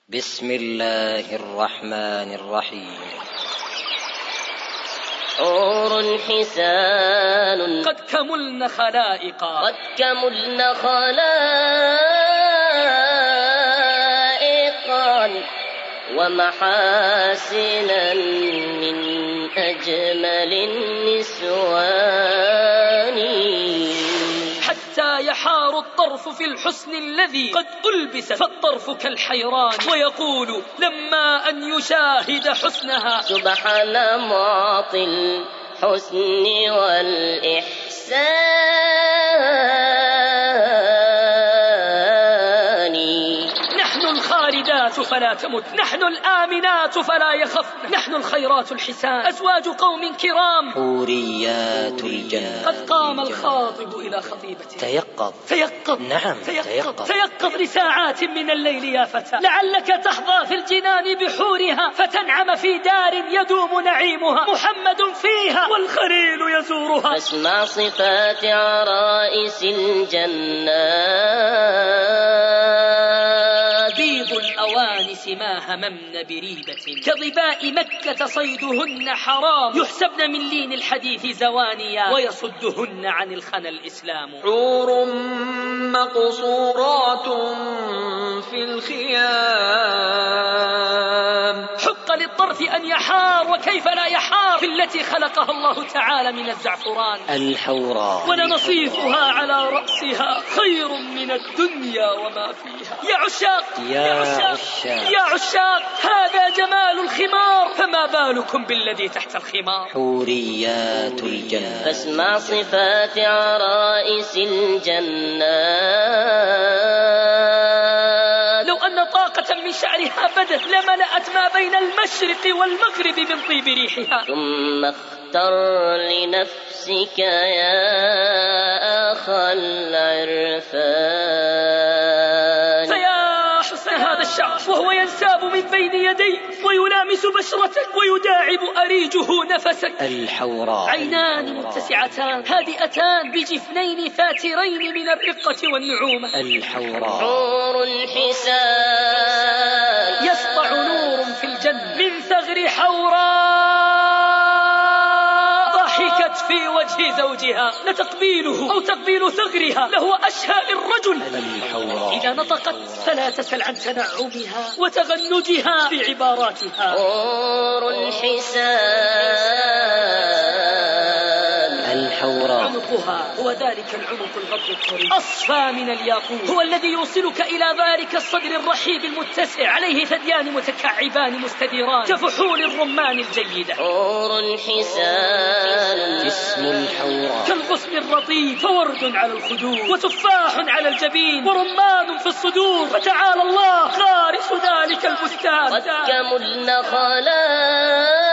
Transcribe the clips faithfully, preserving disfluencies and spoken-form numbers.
بسم الله الرحمن الرحيم. حور حسان قد كملن خلائقا قد كملن خلائقا ومحاسنا من أجمل النسوان، حتى يحار الطرف في الحسن الذي قد ألبس، فالطرف كالحيران، ويقول لما أن يشاهد حسنها سبحان معطي الحسن والإحسان. نحن الخالدات فلا تمت، نحن الآمنات فلا يخفن، نحن الخيرات الحسان، أزواج قوم كرام، حوريات الجنة. قد قام الخاطب إلى خطيبته. تيقظ تيقظ نعم تيقظ, تيقظ. تيقظ لساعات من الليل يا فتى، لعلك تحظى في الجنان بحورها، فتنعم في دار يدوم نعيمها، محمد فيها والخليل يزورها. فاسمع صفات عرائس الجنة، بيض الأوانس ما هممن بريبة، كظباء مكة صيدهن حرام، يحسبن من لين الحديث زوانيا، ويصدهن عن الخنا الإسلام. حور مقصورات في الخيام، حق للطرف أن يحار، وكيف لا يحار في التي خلقها الله تعالى من الزعفران. الحوراء ونصيفها على رأسها خير من الدنيا وما فيها. يا عشاق يا عشاق يا عشاق، هذا جمال الخمار، فما بالكم بالذي تحت الخمار. حوريات الجنة. فاسمع صفات عرائس الجنة، لو أن طاقة من شعرها بدت لملأت ما بين المشرق والمغرب من طيب ريحها. ثم اختر لنفسك يا أخا العرفان. فيا حسن هذا الشعر وهو ينساب من بين يدي، ويلامس بشرتك، ويداعب أريجه نفسك. الحوراء. عينان متسعتان هادئتان بجفنين ثاترين من الرقة والنعومة. الحوراء. حور حسان يسطع نور في الجنة من ثغر حوراء، ضحكت في وجه زوجها، لتقبيله أو تقبيل ثغرها لهو أشهى للرجل. الحوراء. إذا نطقت فلا تسل عن تنعمها وتغنجها في عباراتها. حور حسان. الحوراء. عنقها هو ذلك العنق الغض الطري، أصفى من الياقوت، هو الذي يوصلك إلى ذلك الصدر الرحيب المتسع، عليه ثديان متكعبان مستديران كفحول الرمان الجيدة. حور حسان. جسم الحوراء كالغصن الرطيب، فورد على الخدود، وتفاح على الجبين، ورمان في الصدور، فتعالى الله غارس ذلك البستان. قد كملن خلائقا.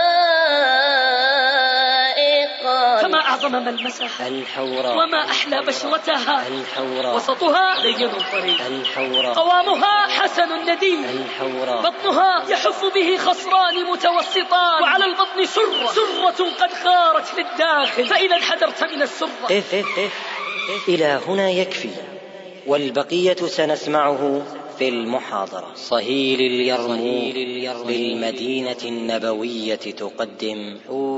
فما أعظم ملمسها الحوراء. وما أحلى بشرتها. الحوراء. وسطها لين طري، الحوراء. قوامها حسن ندي، الحوراء. بطنها يحف به خصران متوسطان، وعلى البطن سرة سرة قد خارت للداخل، فإذا انحدرت من السرة. قف قف إلى هنا يكفي، والبقية سنسمعه في المحاضرة. صهيل اليرموك بالمدينة النبوية تقدم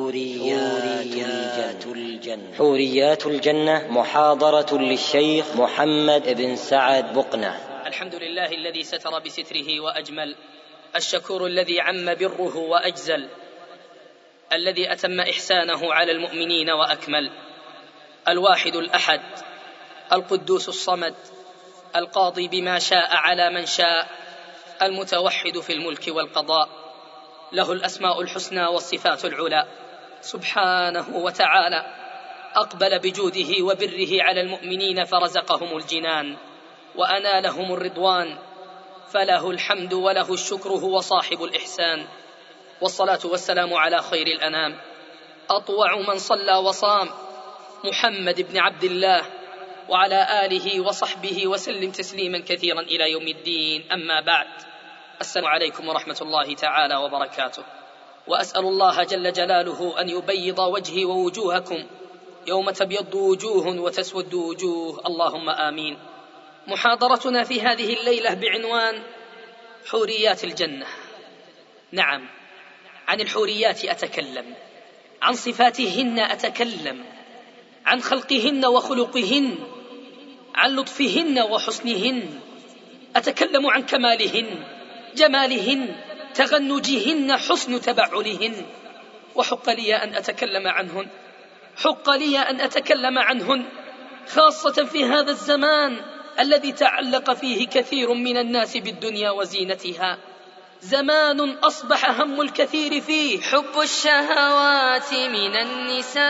حوريات الجنة. حوريات الجنة، محاضرة للشيخ محمد بن سعد بقنة. الحمد لله الذي ستر بستره وأجمل، الشكور الذي عم بره وأجزل، الذي أتم إحسانه على المؤمنين وأكمل، الواحد الأحد، القدوس الصمد، القاضي بما شاء على من شاء، المتوحد في الملك والقضاء، له الأسماء الحسنى والصفات العلى، سبحانه وتعالى أقبل بجوده وبره على المؤمنين فرزقهم الجنان وأنالهم الرضوان، فله الحمد وله الشكر، هو صاحب الإحسان. والصلاة والسلام على خير الأنام، أطوع من صلى وصام، محمد بن عبد الله، وعلى آله وصحبه وسلم تسليما كثيرا إلى يوم الدين. أما بعد، السلام عليكم ورحمة الله تعالى وبركاته، وأسأل الله جل جلاله أن يبيض وجهي ووجوهكم يوم تبيض وجوه وتسود وجوه، اللهم آمين. محاضرتنا في هذه الليلة بعنوان حوريات الجنة. نعم، عن الحوريات أتكلم، عن صفاتهن أتكلم، عن خلقهن وخلقهن، عن لطفهن وحسنهن، أتكلم عن كمالهن، جمالهن، تغنجهن، حسن تبعلهن. وحق لي أن أتكلم عنهن، حق لي أن أتكلم عنهن، خاصة في هذا الزمان الذي تعلق فيه كثير من الناس بالدنيا وزينتها، زمان أصبح هم الكثير فيه حب الشهوات من النساء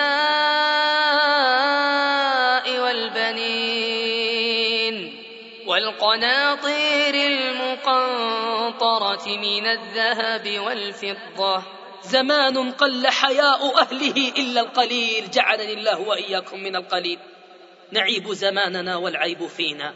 والبنين والقناطير المقنطرة من الذهب والفضة. زمان قل حياء أهله إلا القليل، جعلني الله وإياكم من القليل. نعيب زماننا والعيب فينا،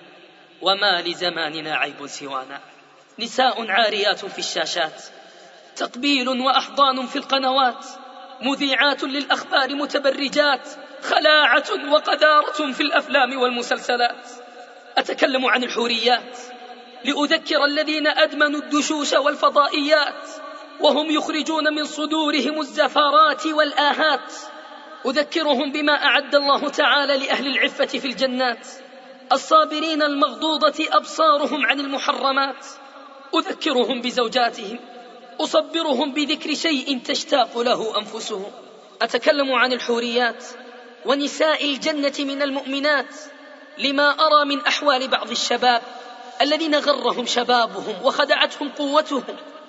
وما لزماننا عيب سوانا. نساء عاريات في الشاشات، تقبيل وأحضان في القنوات، مذيعات للأخبار متبرجات، خلاعة وقذارة في الأفلام والمسلسلات. أتكلم عن الحوريات لأذكر الذين أدمنوا الدشوش والفضائيات وهم يخرجون من صدورهم الزفارات والآهات. أذكرهم بما أعد الله تعالى لأهل العفة في الجنات، الصابرين المغضوضة أبصارهم عن المحرمات. أذكرهم بزوجاتهم، أصبرهم بذكر شيء تشتاق له أنفسهم. أتكلم عن الحوريات ونساء الجنة من المؤمنات لما أرى من أحوال بعض الشباب الذين غرهم شبابهم وخدعتهم قوتهم،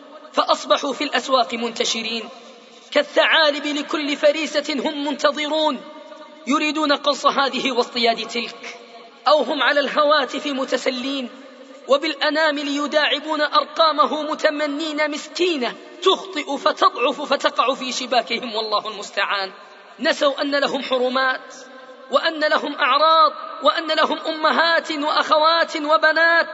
فأصبحوا في الأسواق منتشرين كالثعالب لكل فريسة هم منتظرون، يريدون قص هذه واصطياد تلك، أو هم على الهواتف متسلين وبالأنامل يداعبون أرقامه متمنين مسكينة تخطئ فتضعف فتقع في شباكهم، والله المستعان. نسوا أن لهم حرمات، وأن لهم أعراض، وأن لهم أمهات وأخوات وبنات.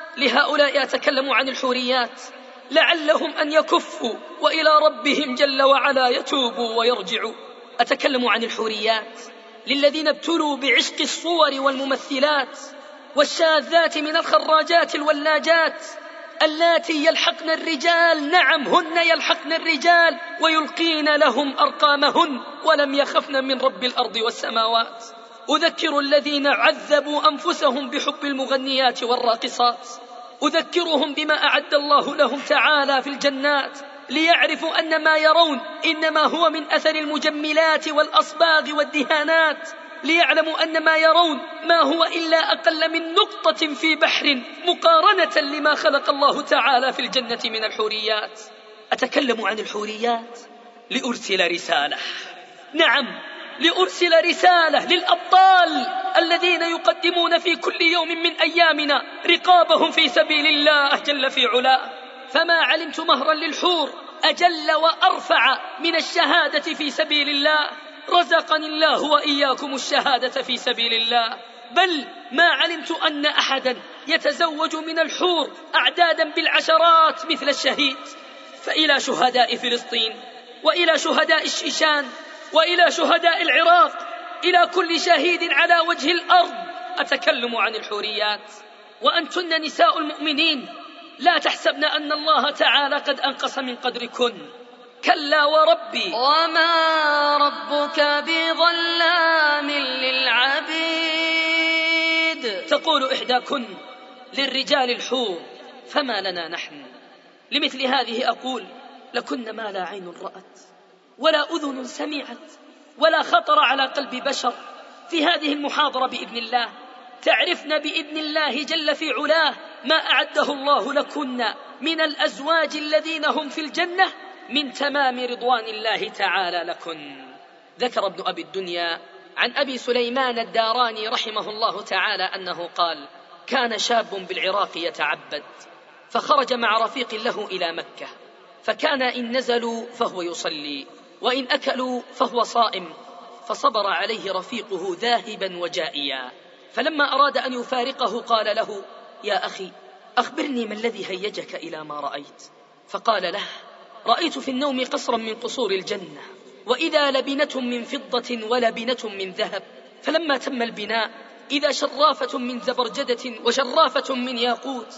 لهؤلاء أتكلم عن الحوريات لعلهم أن يكفوا وإلى ربهم جل وعلا يتوبوا ويرجعوا. أتكلم عن الحوريات للذين ابتلوا بعشق الصور والممثلات والشاذات من الخراجات الولاجات اللاتي يلحقن الرجال، نعم هن يلحقن الرجال ويلقين لهم أرقامهن ولم يخفن من رب الأرض والسماوات. أذكر الذين عذبوا أنفسهم بحب المغنيات والراقصات، أذكرهم بما أعد الله لهم تعالى في الجنات ليعرفوا أن ما يرون إنما هو من أثر المجملات والأصباغ والدهانات، ليعلموا أن ما يرون ما هو إلا أقل من نقطة في بحر مقارنة لما خلق الله تعالى في الجنة من الحوريات. أتكلم عن الحوريات لأرسل رسالة، نعم لأرسل رسالة للأبطال الذين يقدمون في كل يوم من أيامنا رقابهم في سبيل الله جل في علاه. فما علمت مهرا للحور أجل وأرفع من الشهادة في سبيل الله، رزقني الله وإياكم الشهادة في سبيل الله. بل ما علمت أن أحدا يتزوج من الحور أعدادا بالعشرات مثل الشهيد. فإلى شهداء فلسطين، وإلى شهداء الشيشان، وإلى شهداء العراق، إلى كل شهيد على وجه الأرض أتكلم عن الحوريات. وأنتن نساء المؤمنين لا تحسبن أن الله تعالى قد أنقص من قدركن، كلا وربي وما ربك بظلام للعبيد. تقول إحداكن للرجال الحور فما لنا نحن. لمثل هذه أقول لكن ما لا عين رأت ولا أذن سمعت ولا خطر على قلب بشر. في هذه المحاضرة بإذن الله تعرفن بإذن الله جل في علاه ما أعده الله لكن من الأزواج الذين هم في الجنة من تمام رضوان الله تعالى لكن. ذكر ابن أبي الدنيا عن أبي سليمان الداراني رحمه الله تعالى أنه قال: كان شاب بالعراق يتعبد، فخرج مع رفيق له إلى مكة، فكان إن نزلوا فهو يصلي، وإن أكلوا فهو صائم، فصبر عليه رفيقه ذاهبا وجائيا. فلما أراد أن يفارقه قال له: يا أخي أخبرني ما الذي هيجك إلى ما رأيت؟ فقال له: رأيت في النوم قصرا من قصور الجنة، وإذا لبنة من فضة ولبنة من ذهب، فلما تم البناء إذا شرافة من زبرجدة وشرافة من ياقوت،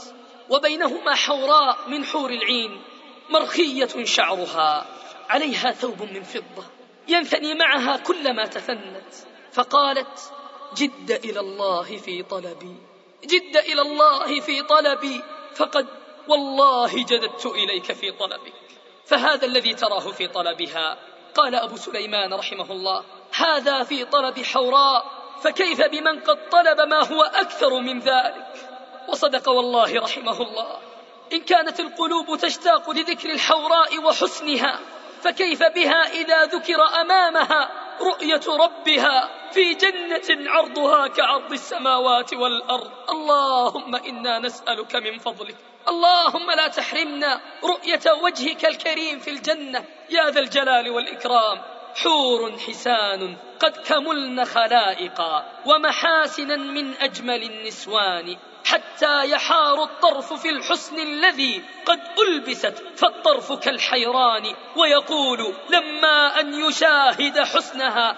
وبينهما حوراء من حور العين مرخية شعرها، عليها ثوب من فضة ينثني معها كلما تثنت، فقالت: جد إلى الله في طلبي، جد إلى الله في طلبي، فقد والله جددت إليك في طلبك. فهذا الذي تراه في طلبها. قال أبو سليمان رحمه الله: هذا في طلب حوراء، فكيف بمن قد طلب ما هو أكثر من ذلك. وصدق والله رحمه الله. إن كانت القلوب تشتاق لذكر الحوراء وحسنها، فكيف بها إذا ذكر أمامها رؤية ربها في جنة عرضها كعرض السماوات والأرض. اللهم إنا نسألك من فضلك، اللهم لا تحرمنا رؤية وجهك الكريم في الجنة يا ذا الجلال والإكرام. حور حسان قد كملن خلائقا، ومحاسنا من أجمل النسوان، حتى يحار الطرف في الحسن الذي قد ألبست، فالطرف كالحيران. ويقول لما أن يشاهد حسنها: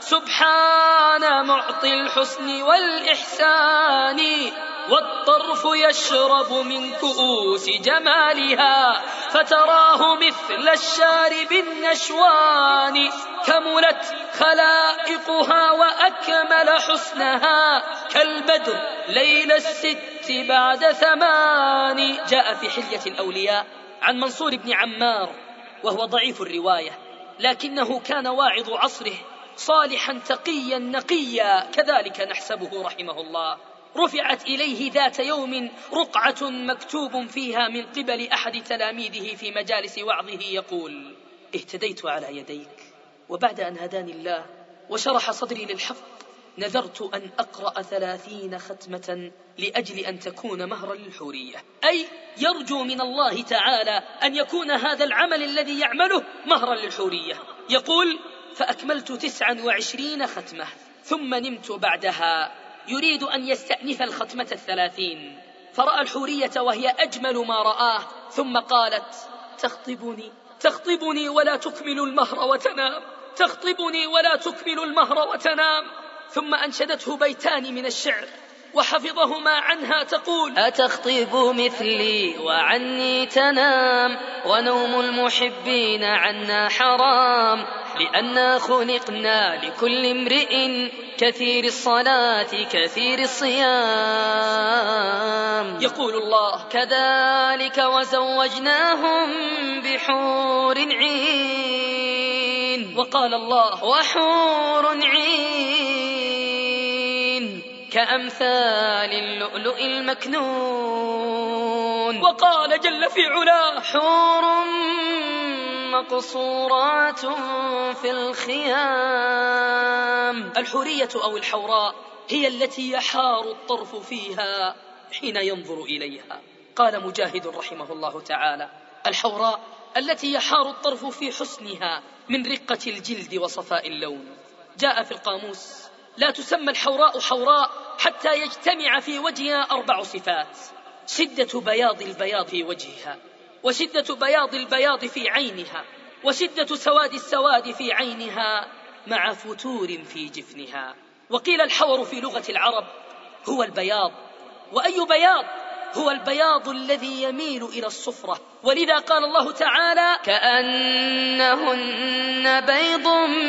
سبحان معطي الحسن والإحسان، والطرف يشرب من كؤوس جمالها، فتراه مثل الشارب النشوان. كملت خلائقها وأكمل حسنها، كالبدر ليل الست بعد ثمان. جاء في حلية الأولياء عن منصور بن عمار، وهو ضعيف الرواية، لكنه كان واعظ عصره، صالحا تقيا نقيا، كذلك نحسبه رحمه الله. رفعت إليه ذات يوم رقعة مكتوب فيها من قبل أحد تلاميذه في مجالس وعظه يقول: اهتديت على يديك، وبعد أن هداني الله وشرح صدري للحق، نذرت أن أقرأ ثلاثين ختمة لأجل أن تكون مهرا للحورية. أي يرجو من الله تعالى أن يكون هذا العمل الذي يعمله مهرا للحورية. يقول: فأكملت تسعا وعشرين ختمة، ثم نمت بعدها يريد أن يستأنف الختمة الثلاثين، فرأى الحورية وهي أجمل ما رآه، ثم قالت: تخطبني تخطبني ولا تكمل المهر وتنام، تخطبني ولا تكمل المهر وتنام. ثم أنشدته بيتان من الشعر وحفظهما عنها، تقول: أتخطب مثلي وعني تنام، ونوم المحبين عنا حرام، لأننا خلقنا لكل امرئ كثير الصلاة كثير الصيام. يقول الله: كذلك وزوجناهم بحور عين. وقال الله: وحور عين كأمثال اللؤلؤ المكنون. وقال جل في علاه: حور مقصورات في الخيام. الحورية أو الحوراء هي التي يحار الطرف فيها حين ينظر إليها. قال مجاهد رحمه الله تعالى: الحوراء التي يحار الطرف في حسنها من رقة الجلد وصفاء اللون. جاء في القاموس: لا تسمى الحوراء حوراء حتى يجتمع في وجهها أربع صفات: شدة بياض البياض في وجهها، وشدة بياض البياض في عينها، وشدة سواد السواد في عينها، مع فتور في جفنها. وقيل الحور في لغة العرب هو البياض. وأي بياض؟ هو البياض الذي يميل إلى الصفرة، ولذا قال الله تعالى: كأنهن بيض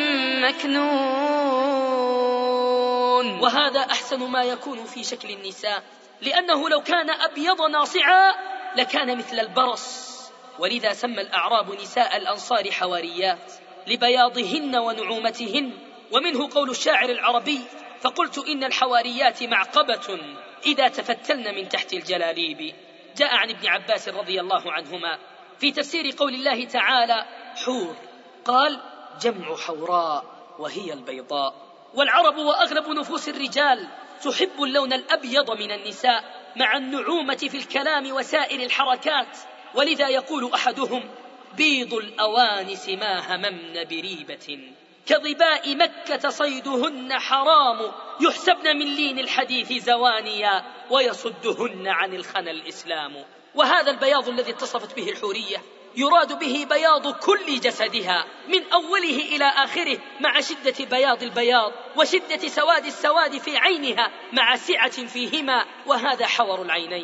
مكنون. وهذا أحسن ما يكون في شكل النساء، لأنه لو كان أبيض ناصعا لكان مثل البرص. ولذا سمى الأعراب نساء الأنصار حواريات لبياضهن ونعومتهن. ومنه قول الشاعر العربي: فقلت إن الحواريات معقبة إذا تفتلن من تحت الجلاليب. جاء عن ابن عباس رضي الله عنهما في تفسير قول الله تعالى: حور، قال: جمع حوراء وهي البيضاء. والعرب وأغلب نفوس الرجال تحب اللون الأبيض من النساء مع النعومة في الكلام وسائر الحركات. ولذا يقول أحدهم: بيض الأوانس ما هممن بريبة، كظباء مكة صيدهن حرام، يحسبن من لين الحديث زوانيا، ويصدهن عن الخنا الإسلام. وهذا البياض الذي اتصفت به الحورية يراد به بياض كل جسدها من أوله إلى آخره، مع شدة بياض البياض وشدة سواد السواد في عينها، مع سعة فيهما، وهذا حور العينين.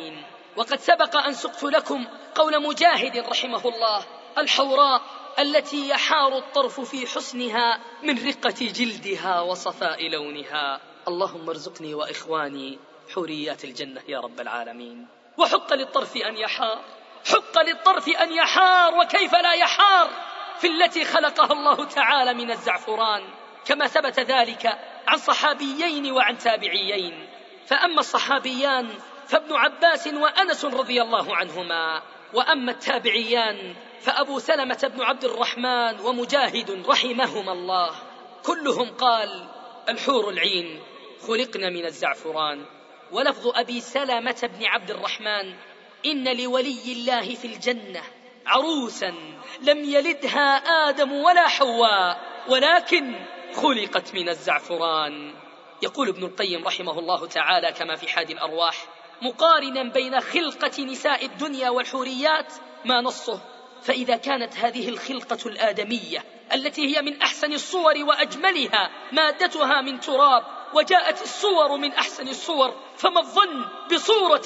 وقد سبق أن سقت لكم قول مجاهد رحمه الله: الحوراء التي يحار الطرف في حسنها من رقة جلدها وصفاء لونها. اللهم ارزقني وإخواني حوريات الجنة يا رب العالمين. وحق للطرف أن يحار، حق للطرف أن يحار، وكيف لا يحار في التي خلقها الله تعالى من الزعفران، كما ثبت ذلك عن صحابيين وعن تابعيين. فأما الصحابيان فابن عباس وأنس رضي الله عنهما، وأما التابعيان فأبو سلمة بن عبد الرحمن ومجاهد رحمهما الله، كلهم قال: الحور العين خلقن من الزعفران. ولفظ أبي سلمة بن عبد الرحمن: إن لولي الله في الجنة عروسا لم يلدها آدم ولا حواء ولكن خلقت من الزعفران. يقول ابن القيم رحمه الله تعالى كما في حاد الأرواح، مقارنا بين خلقة نساء الدنيا والحوريات ما نصه: فإذا كانت هذه الخلقة الآدمية التي هي من أحسن الصور وأجملها مادتها من تراب، وجاءت الصور من أحسن الصور، فما الظن بصورة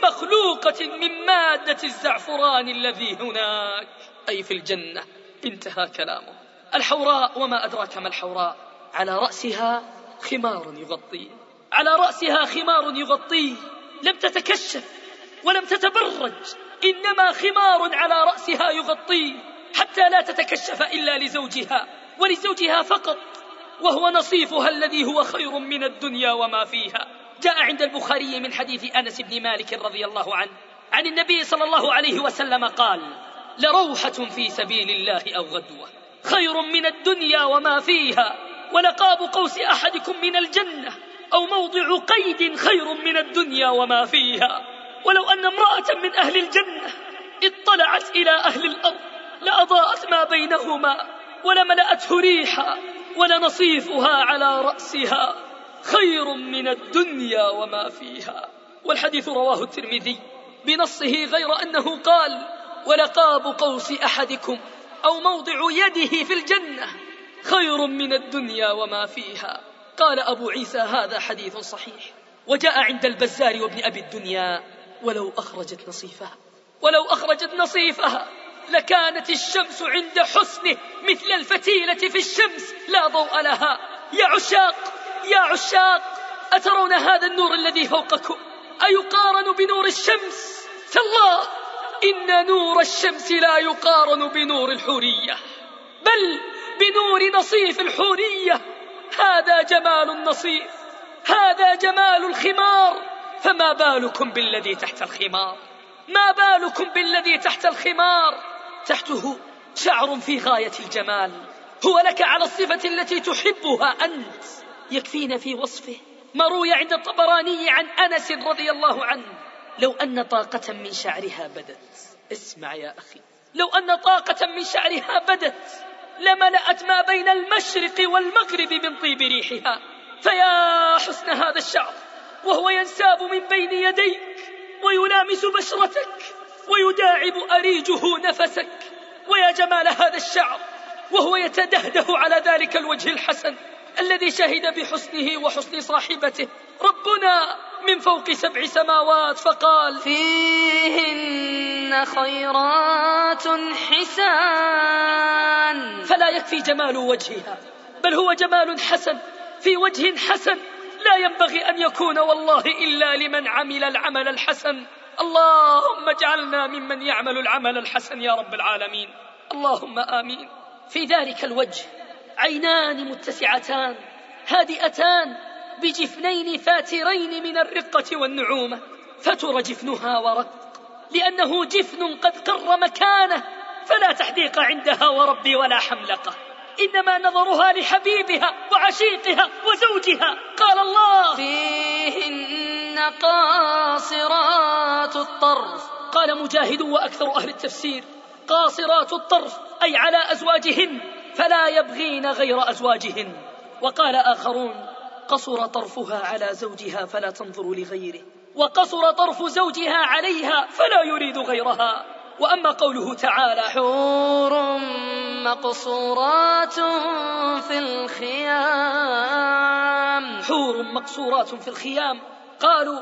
مخلوقة من مادة الزعفران الذي هناك، أي في الجنة. انتهى كلامه. الحوراء، وما أدراك ما الحوراء، على رأسها خمار يغطيه، على رأسها خمار يغطيه، لم تتكشف ولم تتبرج، إنما خمار على رأسها يغطيه حتى لا تتكشف إلا لزوجها ولزوجها فقط، وهو نصيفها الذي هو خير من الدنيا وما فيها. جاء عند البخاري من حديث أنس بن مالك رضي الله عنه عن النبي صلى الله عليه وسلم قال: لروحة في سبيل الله أو غدوة خير من الدنيا وما فيها، ولقاب قوس أحدكم من الجنة أو موضع قيد خير من الدنيا وما فيها. ولو أن امرأة من أهل الجنة اطلعت إلى أهل الأرض لأضاءت ما بينهما ولملأته ريحا، ولنصيفها على رأسها خير من الدنيا وما فيها. والحديث رواه الترمذي بنصه، غير أنه قال: ولقاب قوس أحدكم أو موضع يده في الجنة خير من الدنيا وما فيها. قال أبو عيسى: هذا حديث صحيح. وجاء عند البزار وابن أبي الدنيا: ولو أخرجت نصيفها، ولو أخرجت نصيفها لكانت الشمس عند حسنه مثل الفتيلة في الشمس لا ضوء لها. يا عشاق، يا عشاق، أترون هذا النور الذي فوقكم أيقارن بنور الشمس؟ تالله إن نور الشمس لا يقارن بنور الحورية، بل بنور نصيف الحورية. هذا جمال النصيف، هذا جمال الخمار، فما بالكم بالذي تحت الخمار؟ ما بالكم بالذي تحت الخمار؟ تحته شعر في غاية الجمال، هو لك على الصفة التي تحبها أنت. يكفينا في وصفه ما روي عند الطبراني عن أنس رضي الله عنه: لو أن طاقة من شعرها بدت، اسمع يا أخي، لو أن طاقة من شعرها بدت لملأت ما بين المشرق والمغرب من طيب ريحها. فيا حسن هذا الشعر وهو ينساب من بين يديك ويلامس بشرتك ويداعب أريجه نفسك، ويا جمال هذا الشعر وهو يتدهده على ذلك الوجه الحسن الذي شهد بحسنه وحسن صاحبته ربنا من فوق سبع سماوات فقال: فيهن خيرات حسان. فلا يكفي جمال وجهها، بل هو جمال حسن في وجه حسن لا ينبغي أن يكون والله إلا لمن عمل العمل الحسن. اللهم اجعلنا ممن يعمل العمل الحسن يا رب العالمين، اللهم آمين. في ذلك الوجه عينان متسعتان هادئتان بجفنين فاترين من الرقة والنعومة، فتر جفنها ورق لأنه جفن قد قر مكانه، فلا تحديق عندها وربي ولا حملقة، إنما نظرها لحبيبها وعشيقها وزوجها. قال الله: فيهن قاصرات الطرف. قال مجاهد وأكثر أهل التفسير: قاصرات الطرف أي على أزواجهن فلا يبغين غير أزواجهن. وقال آخرون: قصر طرفها على زوجها فلا تنظر لغيره، وقصر طرف زوجها عليها فلا يريد غيرها. وأما قوله تعالى: حور مقصورات في الخيام. حور مقصورات في الخيام، قالوا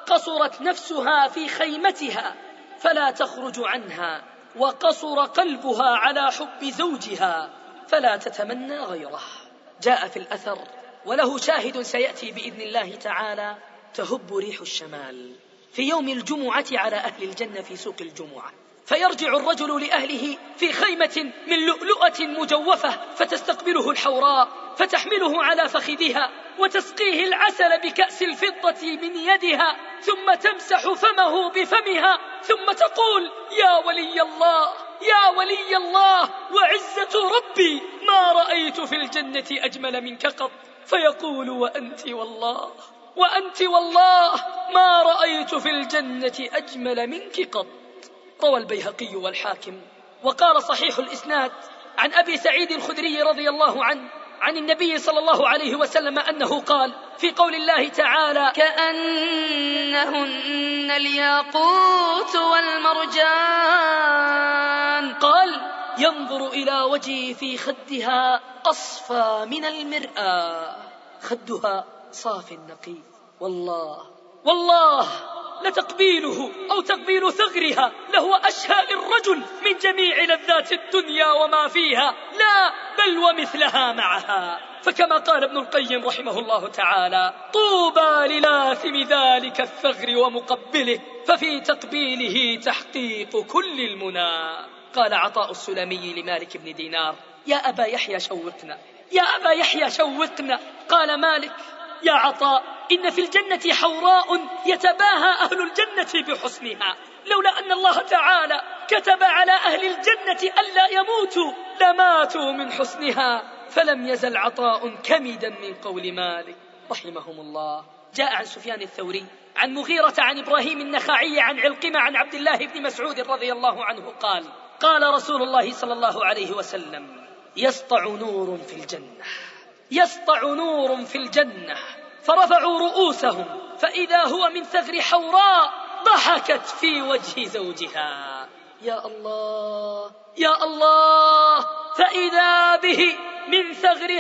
قصرت نفسها في خيمتها فلا تخرج عنها، وقصر قلبها على حب زوجها فلا تتمنى غيره. جاء في الأثر وله شاهد سيأتي بإذن الله تعالى: تهب ريح الشمال في يوم الجمعة على أهل الجنة في سوق الجمعة، فيرجع الرجل لأهله في خيمة من لؤلؤة مجوفة، فتستقبله الحوراء فتحمله على فخذها وتسقيه العسل بكأس الفضة من يدها، ثم تمسح فمه بفمها، ثم تقول: يا ولي الله، يا ولي الله، وعزة ربي ما رأيت في الجنة أجمل منك قط. فيقول: وأنت والله، وأنت والله ما رأيت في الجنة أجمل منك قط. روى البيهقي والحاكم. وقال صحيح الإسناد عن أبي سعيد الخدري رضي الله عنه عن النبي صلى الله عليه وسلم أنه قال في قول الله تعالى: كأنهن الياقوت والمرجان، قال: ينظر إلى وجهي في خدها أصفى من المرآة، خدها صاف نقي. والله والله لتقبيله أو تقبيل ثغرها لهو أشهى للرجل من جميع لذات الدنيا وما فيها، لا بل ومثلها معها. فكما قال ابن القيم رحمه الله تعالى: طوبى للاثم ذلك الثغر ومقبله، ففي تقبيله تحقيق كل المنى. قال عطاء السلمي لمالك بن دينار: يا أبا يحيى شوقنا، يا أبا يحيى شوقنا. قال مالك: يا عطاء، إن في الجنة حوراء يتباهى أهل الجنة بحسنها، لولا أن الله تعالى كتب على أهل الجنة ألا يموتوا لماتوا من حسنها. فلم يزل عطاء كمدا من قول مالك رحمهم الله. جاء عن سفيان الثوري عن مغيرة عن إبراهيم النخعي عن علقمة عن عبد الله بن مسعود رضي الله عنه قال: قال رسول الله صلى الله عليه وسلم: يسطع نور في الجنة، يسطع نور في الجنة، فرفعوا رؤوسهم فإذا هو من ثغر حوراء ضحكت في وجه زوجها. يا الله، يا الله، فإذا به من ثغر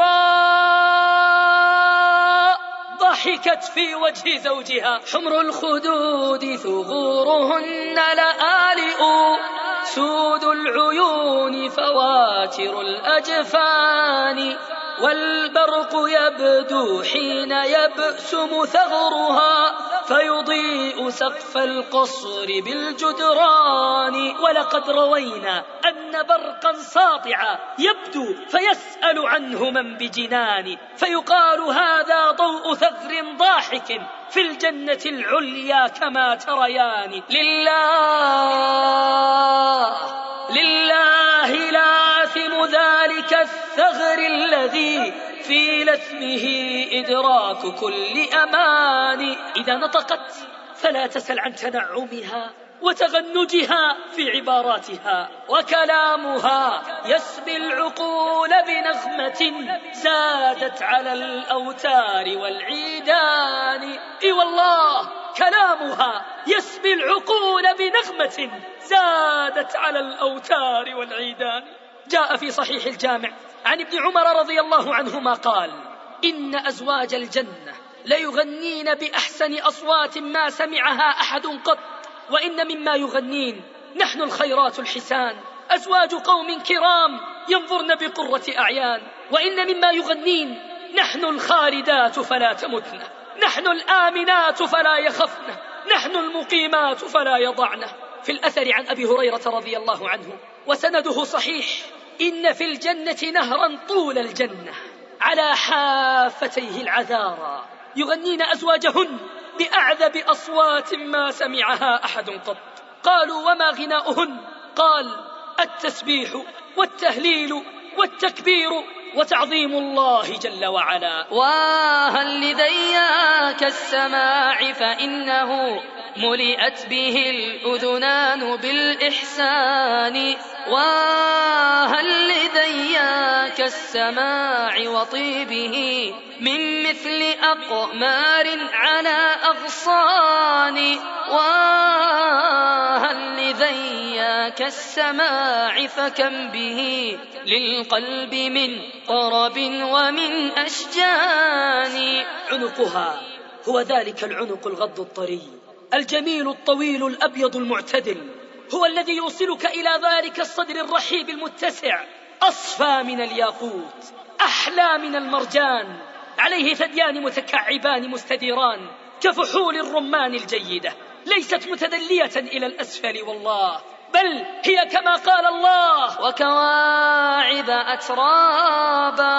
حوراء ضحكت في وجه زوجها. حمر الخدود ثغورهن لآلئ، سود العيون فواتر الأجفان، والبرق يبدو حين يبسم ثغرها، فيضيء سقف القصر بالجدران. ولقد روينا أن برقا ساطعا يبدو فيسأل عنه من بجنان، فيقال: هذا ضوء ثغر ضاحك في الجنة العليا كما تريان. لله لله لاثم ذلك الثغر الذي في لثمه إدراك كل أمان. إذا نطقت فلا تسل عن تنعمها وتغنجها في عباراتها، وكلامها يسبي العقول بنغمة زادت على الأوتار والعيدان. إي والله كلامها يسبي العقول بنغمة زادت على الأوتار والعيدان. جاء في صحيح الجامع عن ابن عمر رضي الله عنهما قال: إن أزواج الجنة ليغنين بأحسن أصوات ما سمعها أحد قط، وإن مما يغنين نحن الخيرات الحسان، أزواج قوم كرام ينظرن بقرة أعيان. وإن مما يغنين نحن الخالدات فلا تمتن، نحن الآمنات فلا يخفن، نحن المقيمات فلا يضعن. في الأثر عن أبي هريرة رضي الله عنه وسنده صحيح: إن في الجنة نهرا طول الجنة على حافتيه العذارى يغنين أزواجهن بأعذب أصوات ما سمعها أحد قط. قالوا: وما غناؤهن؟ قال: التسبيح والتهليل والتكبير وتعظيم الله جل وعلا. وهل لذياك السماع فإنه ملئت به الأذنان بالإحسان، وهل لذياك السماع وطيبه من مثل أقمار على أغصان، وهل لذياك السماع فكم به للقلب من طرب ومن أشجان. عنقها هو ذلك العنق الغض الطري الجميل الطويل الأبيض المعتدل، هو الذي يوصلك إلى ذلك الصدر الرحيب المتسع، أصفى من الياقوت، أحلى من المرجان، عليه ثديان متكعبان مستديران كفحول الرمان الجيدة، ليست متدلية إلى الأسفل والله، بل هي كما قال الله: وكواعب أترابا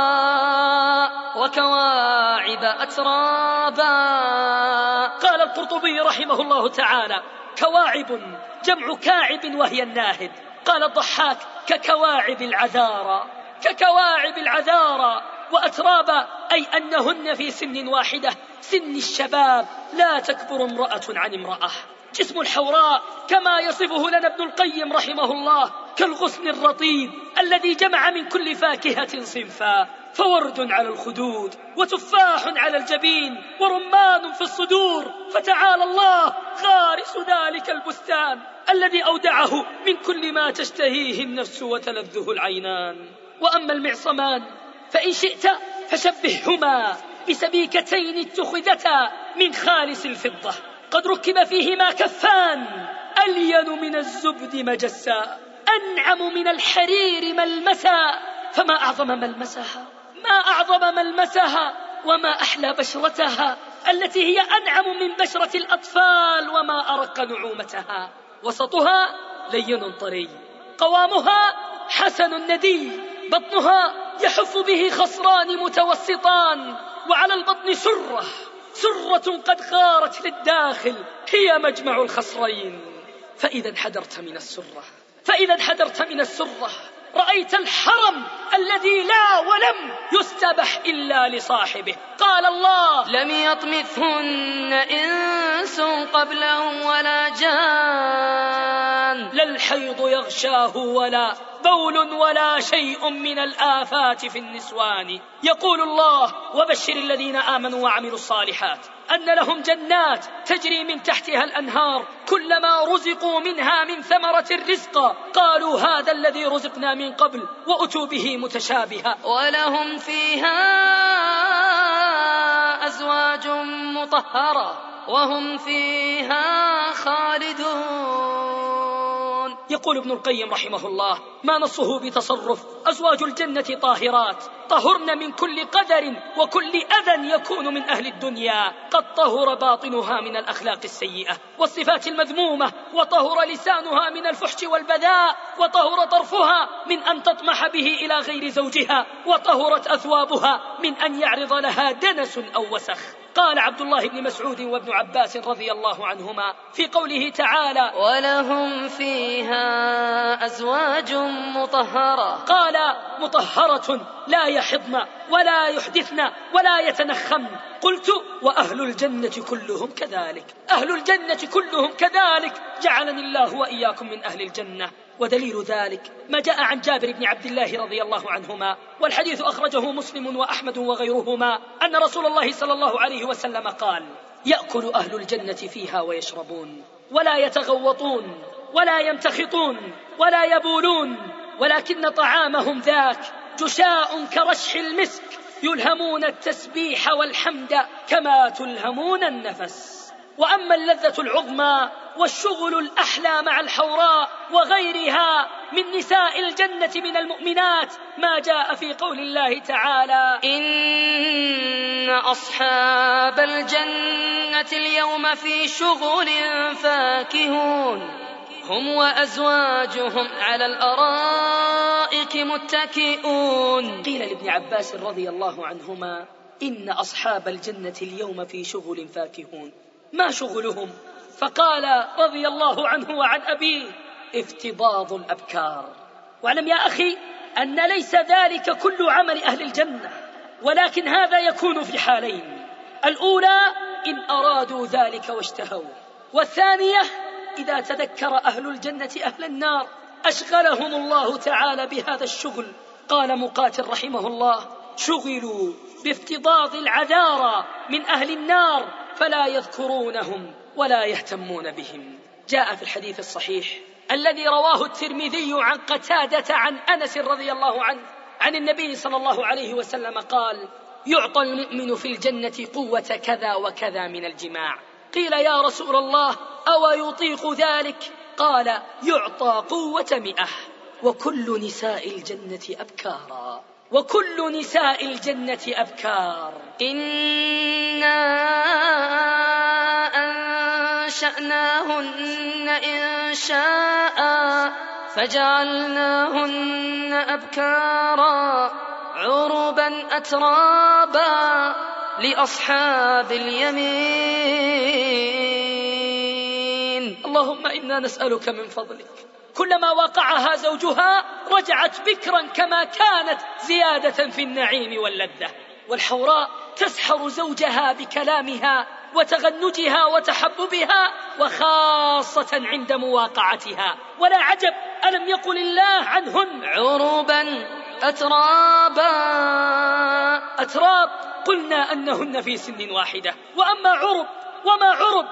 وكواعب أترابا. قال القرطبي رحمه الله تعالى: كواعب جمع كاعب وهي الناهد. قال الضحاك: ككواعب العذارى، ككواعب العذارى. وأترابا أي أنهن في سن واحدة، سن الشباب، لا تكبر امرأة عن امرأة. جسم الحوراء كما يصفه لنا ابن القيم رحمه الله كالغصن الرطيب الذي جمع من كل فاكهة صنفا، فورد على الخدود وتفاح على الجبين ورمان في الصدور، فتعالى الله خارس ذلك البستان الذي أودعه من كل ما تشتهيه النفس وتلذه العينان. وأما المعصمان فإن شئت فشبههما بسبيكتين اتخذتا من خالص الفضة، قد ركب فيهما كفان، ألين من الزبد مجسا، أنعم من الحرير ملمسا. فما أعظم ملمسها، ما أعظم ملمسها، وما أحلى بشرتها التي هي أنعم من بشرة الأطفال، وما أرق نعومتها. وسطها لين طري، قوامها حسن ندي، بطنها يحف به خصران متوسطان، وعلى البطن سرة، سرة قد غارت للداخل، هي مجمع الخصرين. فإذا انحدرت من السرة فإذا انحدرت من السرة رأيت الحرم الذي لا ولم يستبح إلا لصاحبه. قال الله: لم يطمثهن إنس قبلهم ولا جان، لا الحيض يغشاه ولا بول ولا شيء من الآفات في النسوان. يقول الله: وبشر الذين آمنوا وعملوا الصالحات أن لهم جنات تجري من تحتها الأنهار، كلما رزقوا منها من ثمرة الرزق قالوا هذا الذي رزقنا من قبل، وأتوا به متشابها، ولهم فيها أزواج مطهرة وهم فيها خالدون. يقول ابن القيم رحمه الله: ما نصه بتصرف: أزواج الجنة طاهرات، طهرن من كل قدر وكل أذى يكون من أهل الدنيا، قد طهر باطنها من الأخلاق السيئة والصفات المذمومة، وطهر لسانها من الفحش والبذاء، وطهر طرفها من أن تطمح به إلى غير زوجها، وطهرت أثوابها من أن يعرض لها دنس أو وسخ. قال عبد الله بن مسعود وابن عباس رضي الله عنهما في قوله تعالى: ولهم فيها أزواج مطهرة، قال: مطهرة لا يحضن ولا يحدثن ولا يتنخمن. قلت: وأهل الجنة كلهم كذلك، أهل الجنة كلهم كذلك، جعلني الله وإياكم من أهل الجنة. ودليل ذلك ما جاء عن جابر بن عبد الله رضي الله عنهما، والحديث أخرجه مسلم وأحمد وغيرهما، أن رسول الله صلى الله عليه وسلم قال: يأكل أهل الجنة فيها ويشربون ولا يتغوطون ولا يمتخطون ولا يبولون، ولكن طعامهم ذاك جشاء كرشح المسك، يلهمون التسبيح والحمد كما تلهمون النفس. وأما اللذة العظمى والشغل الأحلى مع الحوراء وغيرها من نساء الجنة من المؤمنات ما جاء في قول الله تعالى: إن أصحاب الجنة اليوم في شغل فاكهون هم وأزواجهم على الأرائك متكئون. قيل لابن عباس رضي الله عنهما: إن أصحاب الجنة اليوم في شغل فاكهون، ما شغلهم؟ فقال رضي الله عنه وعن أبيه: افتضاض الأبكار. واعلم يا أخي أن ليس ذلك كل عمل أهل الجنة، ولكن هذا يكون في حالين: الأولى إن أرادوا ذلك واشتهوا، والثانية إذا تذكر أهل الجنة أهل النار أشغلهم الله تعالى بهذا الشغل. قال مقاتل رحمه الله: شغلوا بافتضاض العذارى من أهل النار فلا يذكرونهم ولا يهتمون بهم. جاء في الحديث الصحيح الذي رواه الترمذي عن قتادة عن أنس رضي الله عنه عن النبي صلى الله عليه وسلم قال: يعطى المؤمن في الجنة قوة كذا وكذا من الجماع. قيل يا رسول الله أو يطيق ذلك؟ قال يعطى قوة مئة. وكل نساء الجنة أبكارا، وكل نساء الجنة أبكار. إنا أنشأناهن إنشاء فجعلناهن أبكارا عربا أترابا لأصحاب اليمين. اللهم إنا نسألك من فضلك كلما وقعها زوجها رجعت بكرا كما كانت زيادة في النعيم واللذة. والحوراء تسحر زوجها بكلامها وتغنجها وتحببها، وخاصة عند مواقعتها. ولا عجب، ألم يقل الله عنهن عربا أترابا. أتراب قلنا أنهن في سن واحدة. وأما عرب، وما عرب؟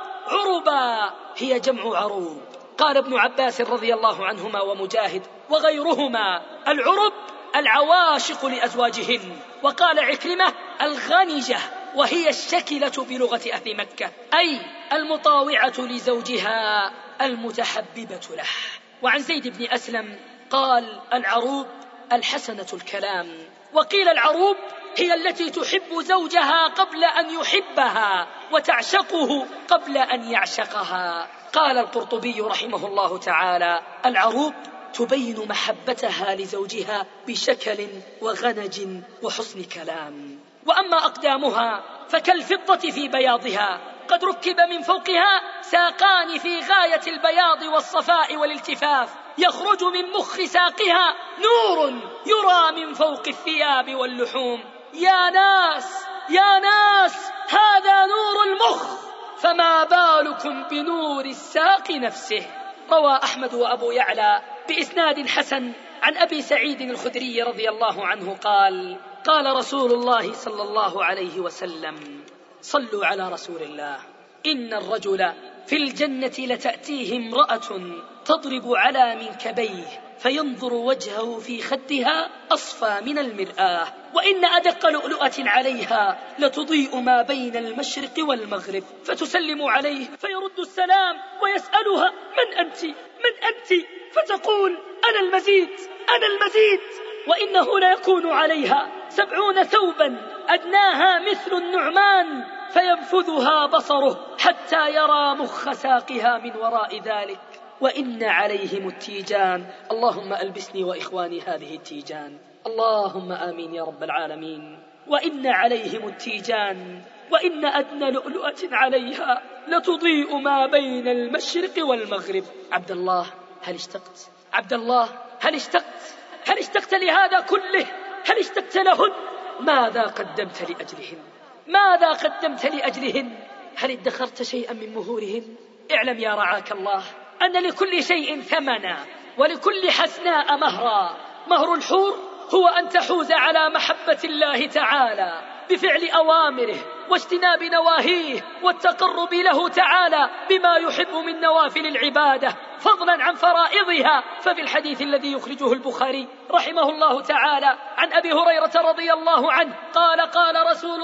عربا هي جمع عروب. قال ابن عباس رضي الله عنهما ومجاهد وغيرهما العرب العواشق لأزواجهن. وقال عكرمة الغنجة، وهي الشكلة بلغة أهل مكة، أي المطاوعة لزوجها المتحببة له. وعن زيد بن أسلم قال العروب الحسنة الكلام. وقيل العروب هي التي تحب زوجها قبل أن يحبها وتعشقه قبل أن يعشقها. قال القرطبي رحمه الله تعالى العروب تبين محبتها لزوجها بشكل وغنج وحسن كلام. وأما أقدامها فكالفضة في بياضها، قد ركب من فوقها ساقان في غاية البياض والصفاء والالتفاف، يخرج من مخ ساقها نور يرى من فوق الثياب واللحوم. يا ناس يا ناس هذا نور المخ، فما بالكم بنور الساق نفسه. روى أحمد وأبو يعلى بإسناد حسن عن أبي سعيد الخدري رضي الله عنه قال قال رسول الله صلى الله عليه وسلم صلوا على رسول الله إن الرجل في الجنة لتأتيه امرأة تضرب على منكبيه فينظر وجهه في خدها أصفى من المرآة، وإن أدق لؤلؤة عليها لتضيء ما بين المشرق والمغرب، فتسلم عليه فيرد السلام ويسألها من أنت من أنت، فتقول أنا المزيد أنا المزيد. وإنه ليكون عليها سبعون ثوبا أدناها مثل النعمان فينفذها بصره حتى يرى مخ ساقها من وراء ذلك. وإن عليهم التيجان، اللهم ألبسني وإخواني هذه التيجان، اللهم آمين يا رب العالمين. وإن عليهم التيجان وإن أدنى لؤلؤة عليها لتضيء ما بين المشرق والمغرب. عبد الله هل اشتقت؟ عبد الله هل اشتقت؟ هل اشتقت لهذا كله؟ هل اشتقت لهن؟ ماذا قدمت لأجلهن؟ ماذا قدمت لأجلهن؟ هل ادخرت شيئا من مهورهن؟ اعلم يا رعاك الله أن لكل شيء ثمنا ولكل حسناء مهرا. مهر الحور هو أن تحوز على محبة الله تعالى بفعل أوامره واجتناب نواهيه والتقرب له تعالى بما يحب من نوافل العبادة فضلا عن فرائضها. ففي الحديث الذي يخرجه البخاري رحمه الله تعالى عن أبي هريرة رضي الله عنه قال قال رسول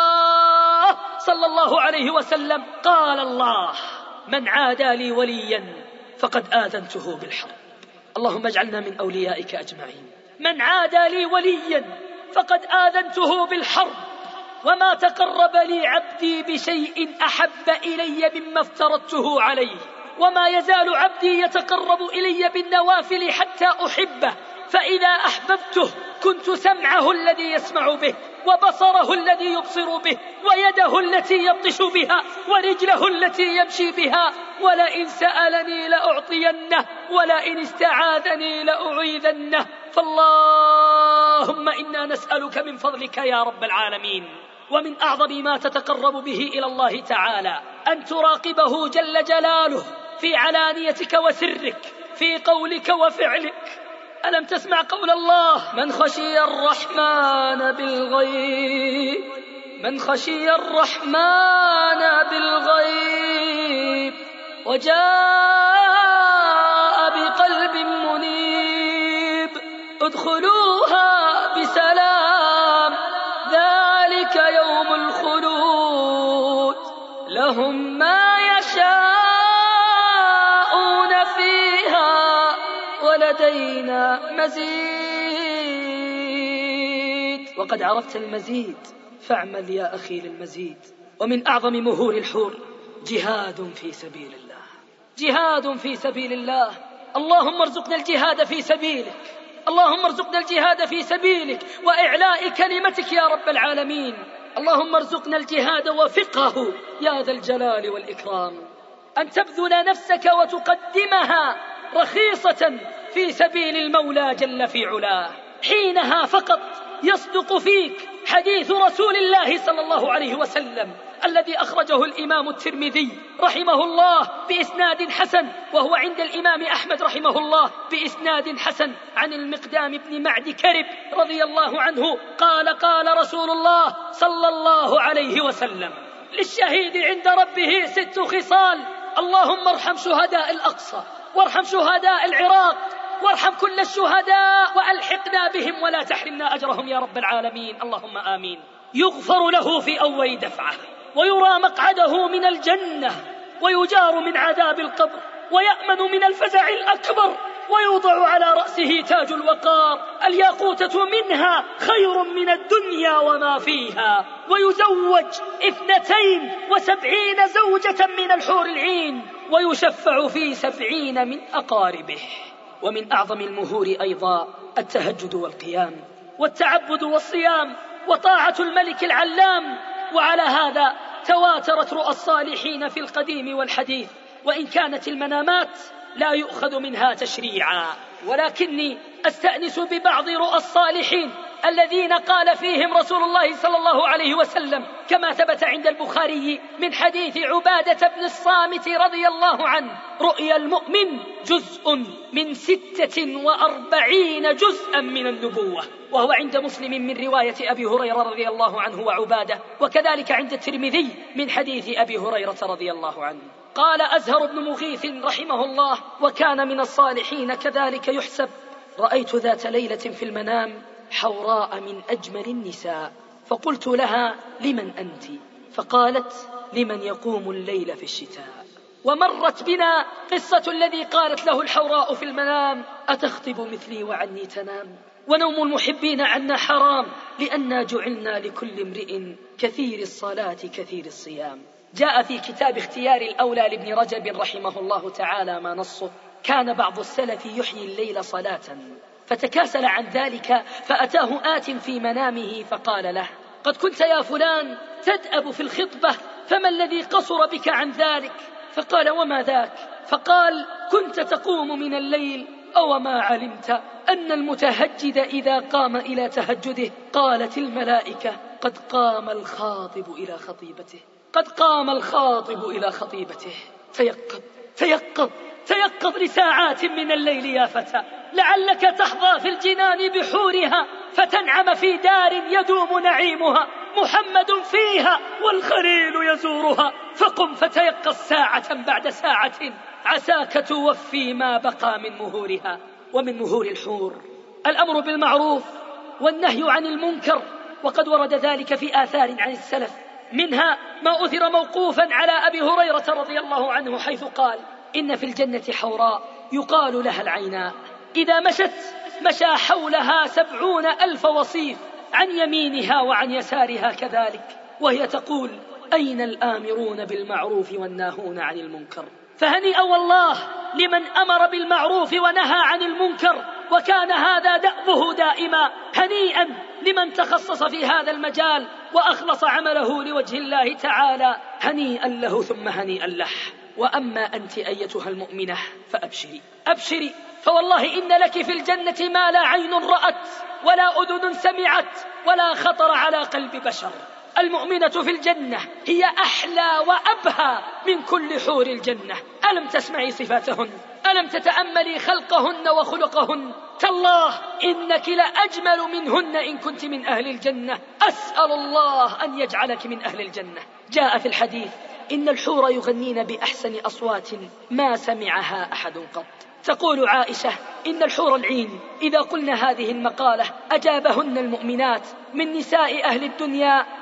الله صلى الله عليه وسلم قال الله من عادى لي وليا فقد آذنته بالحرب. اللهم اجعلنا من أوليائك أجمعين. من عادى لي وليا فقد آذنته بالحرب، وما تقرب لي عبدي بشيء أحب إلي مما افترضته عليه، وما يزال عبدي يتقرب إلي بالنوافل حتى أحبه، فإذا أحببته كنت سمعه الذي يسمع به وبصره الذي يبصر به ويده التي يبطش بها ورجله التي يمشي بها، ولئن سألني لأعطينه ولئن استعاذني لأعيذنه. فاللهم إنا نسألك من فضلك يا رب العالمين، ومن أعظم ما تتقرب به إلى الله تعالى أن تراقبه جل جلاله في علانيتك وسرك، في قولك وفعلك. ألم تسمع قول الله من خشي الرحمن بالغيب من خشي الرحمن بالغيب وجاء بقلب منيب ادخلوها بسلام ذلك المزيد. وقد عرفت المزيد فاعمل يا أخي للمزيد. ومن أعظم مهور الحور جهاد في سبيل الله، جهاد في سبيل الله. اللهم ارزقنا الجهاد في سبيلك، اللهم ارزقنا الجهاد في سبيلك وإعلاء كلمتك يا رب العالمين. اللهم ارزقنا الجهاد وفقه يا ذا الجلال والإكرام. أن تبذل نفسك وتقدمها رخيصة في سبيل المولى جل في علاه، حينها فقط يصدق فيك حديث رسول الله صلى الله عليه وسلم الذي أخرجه الإمام الترمذي رحمه الله بإسناد حسن، وهو عند الإمام أحمد رحمه الله بإسناد حسن عن المقدام بن معد كرب رضي الله عنه قال: قال رسول الله صلى الله عليه وسلم: للشهيد عند ربه ست خصال، اللهم ارحم شهداء الأقصى، وارحم شهداء العراق، وارحم كل الشهداء، وألحقنا بهم ولا تحرمنا أجرهم يا رب العالمين، اللهم آمين. يغفر له في أول دفعة، ويرى مقعده من الجنة، ويجار من عذاب القبر، ويأمن من الفزع الأكبر، ويوضع على رأسه تاج الوقار، الياقوتة منها خير من الدنيا وما فيها، ويزوج اثنتين وسبعين زوجة من الحور العين، ويشفع في سبعين من أقاربه. ومن أعظم المهور أيضا التهجد والقيام والتعبد والصيام وطاعة الملك العلام. وعلى هذا تواترت رؤى الصالحين في القديم والحديث، وإن كانت المنامات لا يؤخذ منها تشريعا، ولكني أستأنس ببعض رؤى الصالحين الذين قال فيهم رسول الله صلى الله عليه وسلم كما ثبت عند البخاري من حديث عبادة بن الصامت رضي الله عنه: رؤيا المؤمن جزء من ستة وأربعين جزءا من النبوة. وهو عند مسلم من رواية أبي هريرة رضي الله عنه وعبادة، وكذلك عند الترمذي من حديث أبي هريرة رضي الله عنه. قال أزهر بن مغيث رحمه الله، وكان من الصالحين كذلك يحسب: رأيت ذات ليلة في المنام حوراء من أجمل النساء، فقلت لها: لمن أنت؟ فقالت: لمن يقوم الليل في الشتاء. ومرت بنا قصة الذي قالت له الحوراء في المنام: أتخطب مثلي وعني تنام؟ ونوم المحبين عنا حرام، لأننا جعلنا لكل امرئ كثير الصلاة كثير الصيام. جاء في كتاب اختيار الأولى لابن رجب رحمه الله تعالى ما نصه: كان بعض السلف يحيي الليل صلاة، فتكاسل عن ذلك، فأتاه آت في منامه فقال له: قد كنت يا فلان تدأب في الخطبة، فما الذي قصر بك عن ذلك؟ فقال: وما ذاك؟ فقال: كنت تقوم من الليل، أو ما علمت أن المتهجد إذا قام إلى تهجده قالت الملائكة: قد قام الخاطب إلى خطيبته، قد قام الخاطب إلى خطيبته. تيقظ تيقظ تيقظ لساعات من الليل يا فتى، لعلك تحظى في الجنان بحورها، فتنعم في دار يدوم نعيمها، محمد فيها والخليل يزورها. فقم فتيقظ ساعة بعد ساعة، عساك توفي ما بقى من مهورها. ومن مهور الحور الأمر بالمعروف والنهي عن المنكر، وقد ورد ذلك في آثار عن السلف، منها ما أثر موقوفا على أبي هريرة رضي الله عنه حيث قال: إن في الجنة حوراء يقال لها العيناء، إذا مشت مشى حولها سبعون ألف وصيف، عن يمينها وعن يسارها كذلك، وهي تقول: أين الآمرون بالمعروف والناهون عن المنكر؟ فهنيئا والله لمن أمر بالمعروف ونهى عن المنكر وكان هذا دأبه دائما، هنيئا لمن تخصص في هذا المجال وأخلص عمله لوجه الله تعالى، هنيئا له ثم هنيئا له. وأما أنت أيتها المؤمنة فأبشري أبشري، فوالله إن لك في الجنة ما لا عين رأت ولا أذن سمعت ولا خطر على قلب بشر. المؤمنة في الجنة هي أحلى وأبهى من كل حور الجنة. ألم تسمعي صفاتهن؟ ألم تتأملي خلقهن وخلقهن؟ تالله إنك لأجمل منهن إن كنت من أهل الجنة. أسأل الله أن يجعلك من أهل الجنة. جاء في الحديث: إن الحور يغنين بأحسن أصوات ما سمعها أحد قط. تقول عائشة: إن الحور العين إذا قلنا هذه المقالة أجابهن المؤمنات من نساء أهل الدنيا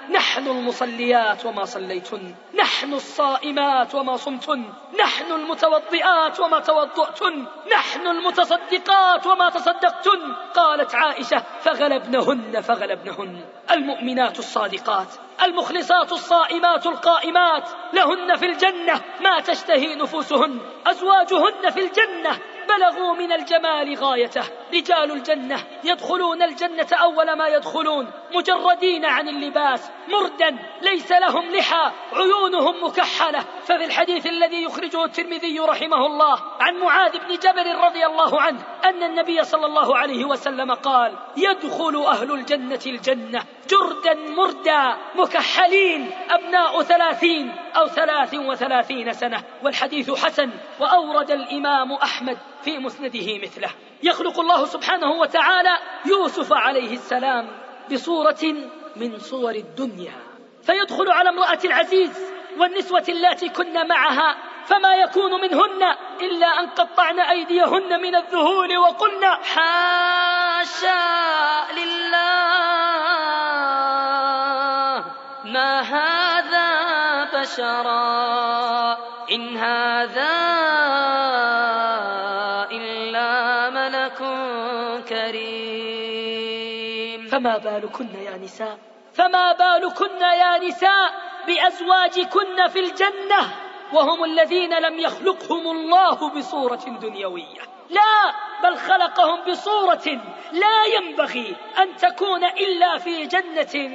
نحن المصليات وما صليتن، نحن الصائمات وما صمتن، نحن المتوضئات وما توضؤتن، نحن المتصدقات وما تصدقتن. قالت عائشة فغلبنهن فغلبنهن. المؤمنات الصادقات المخلصات الصائمات القائمات لهن في الجنة ما تشتهي نفوسهن، أزواجهن في الجنة بلغوا من الجمال غايته. رجال الجنة يدخلون الجنة أول ما يدخلون مجردين عن اللباس، مردا ليس لهم لحى، عيونهم مكحلة. ففي الحديث الذي يخرجه الترمذي رحمه الله عن معاذ بن جبل رضي الله عنه أن النبي صلى الله عليه وسلم قال: يدخل أهل الجنة الجنة جردا مردا مكحلين أبناء ثلاثين أو ثلاث وثلاثين سنة. والحديث حسن، وأورد الإمام أحمد في مسنده مثله. يخلق الله سبحانه وتعالى يوسف عليه السلام بصورة من صور الدنيا، فيدخل على امرأة العزيز والنسوة اللاتي كن معها، فما يكون منهن إلا أن قطعن أيديهن من الذهول وقلن: حاشا لله ما هذا بشرا إن هذا إلا ملك كريم. فما بالكن يا نساء، فما بالكن يا نساء بأزواجكن في الجنة وهم الذين لم يخلقهم الله بصورة دنيوية، لا، بل خلقهم بصورة لا ينبغي أن تكون إلا في جنة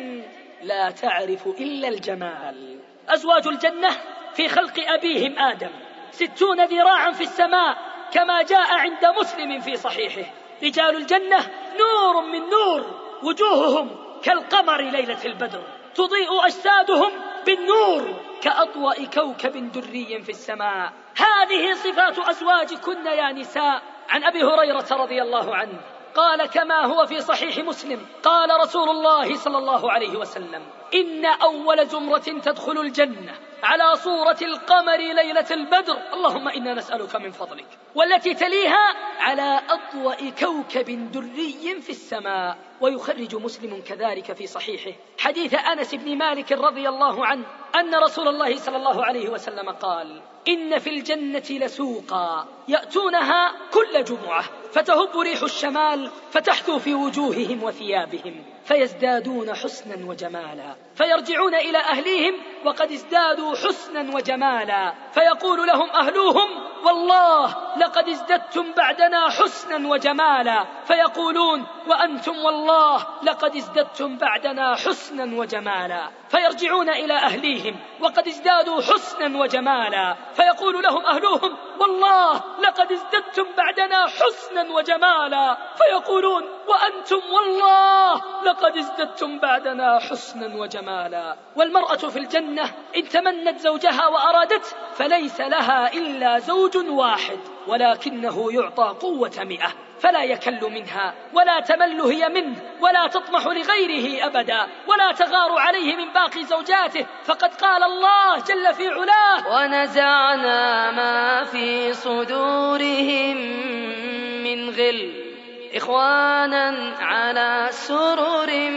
لا تعرف إلا الجمال. أزواج الجنة في خلق أبيهم آدم ستون ذراعا في السماء كما جاء عند مسلم في صحيحه. رجال الجنة نور من نور، وجوههم كالقمر ليلة البدر، تضيء أجسادهم بالنور كأضواء كوكب دري في السماء. هذه صفات أزواجكن يا نساء. عن أبي هريرة رضي الله عنه قال كما هو في صحيح مسلم: قال رسول الله صلى الله عليه وسلم: إن أول زمرة تدخل الجنة على صورة القمر ليلة البدر، اللهم إنا نسألك من فضلك، والتي تليها على أضواء كوكب دري في السماء. ويخرج مسلم كذلك في صحيحه حديث أنس بن مالك رضي الله عنه أن رسول الله صلى الله عليه وسلم قال: إن في الجنة لسوقا يأتونها كل جمعة فتهب ريح الشمال فتحثو في وجوههم وثيابهم فيزدادون حسنا وجمالا، فيرجعون إلى أهليهم وقد ازدادوا حسنا وجمالا، فيقول لهم أهلوهم: والله لقد ازددتم بعدنا حسنا وجمالا، فيقولون: وأنتم والله لقد ازددتم بعدنا حسنا وجمالا، فيرجعون إلى أهليهم وقد ازدادوا حسنا وجمالا، فيقول لهم أهلوهم: والله لقد ازددتم بعدنا حسنا وجمالا، فيقولون: وأنتم والله لقد ازددتم بعدنا حسنا وجمالا. والمرأة في الجنة إن تمنت زوجها وأرادته فليس لها إلا زوج واحد، ولكنه يعطى قوة مئة، فلا يكل منها ولا تمل هي منه ولا تطمح لغيره أبدا ولا تغار عليه من باقي زوجاته. فقد قال الله جل في علاه: ونزعنا ما في صدورهم من غل إخوانا على سرر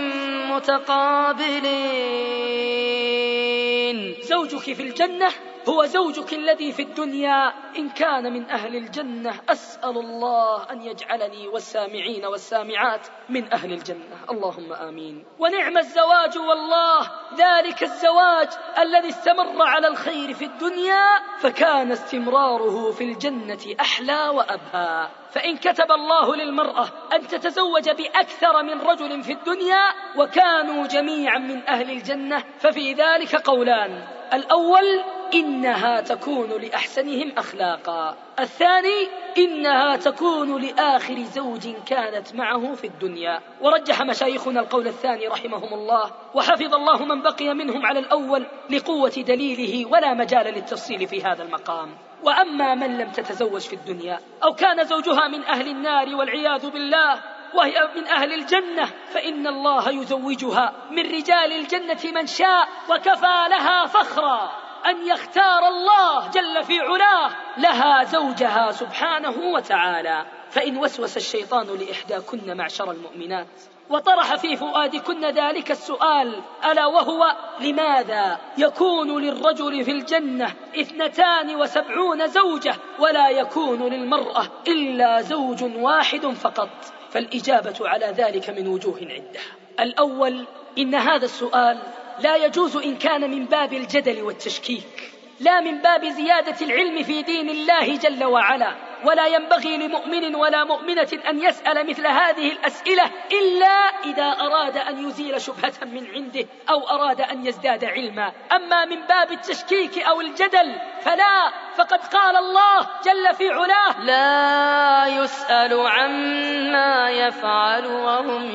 متقابلين. زوجك في الجنة هو زوجك الذي في الدنيا إن كان من أهل الجنة. أسأل الله أن يجعلني والسامعين والسامعات من أهل الجنة، اللهم آمين. ونعم الزواج والله، ذلك الزواج الذي استمر على الخير في الدنيا فكان استمراره في الجنة أحلى وأبهى. فإن كتب الله للمرأة أن تتزوج بأكثر من رجل في الدنيا وكانوا جميعا من أهل الجنة ففي ذلك قولان: الأول إنها تكون لأحسنهم أخلاقا، الثاني إنها تكون لآخر زوج كانت معه في الدنيا. ورجح مشايخنا القول الثاني رحمهم الله، وحفظ الله من بقي منهم على الأول لقوة دليله ولا مجال للتفصيل في هذا المقام. وأما من لم تتزوج في الدنيا أو كان زوجها من أهل النار والعياذ بالله وهي من أهل الجنة فإن الله يزوجها من رجال الجنة من شاء وكفى لها فخرا. أن يختار الله جل في علاه لها زوجها سبحانه وتعالى. فإن وسوس الشيطان لإحداكن معشر المؤمنات وطرح في فؤادكن ذلك السؤال، ألا وهو: لماذا يكون للرجل في الجنة اثنتان وسبعون زوجة ولا يكون للمرأة إلا زوج واحد فقط؟ فالإجابة على ذلك من وجوه عدة. الأول، إن هذا السؤال لا يجوز إن كان من باب الجدل والتشكيك، لا من باب زيادة العلم في دين الله جل وعلا، ولا ينبغي لمؤمن ولا مؤمنة أن يسأل مثل هذه الأسئلة إلا إذا أراد أن يزيل شبهة من عنده أو أراد أن يزداد علما. أما من باب التشكيك أو الجدل فلا، فقد قال الله جل في علاه: لا يسأل عما يفعل وهم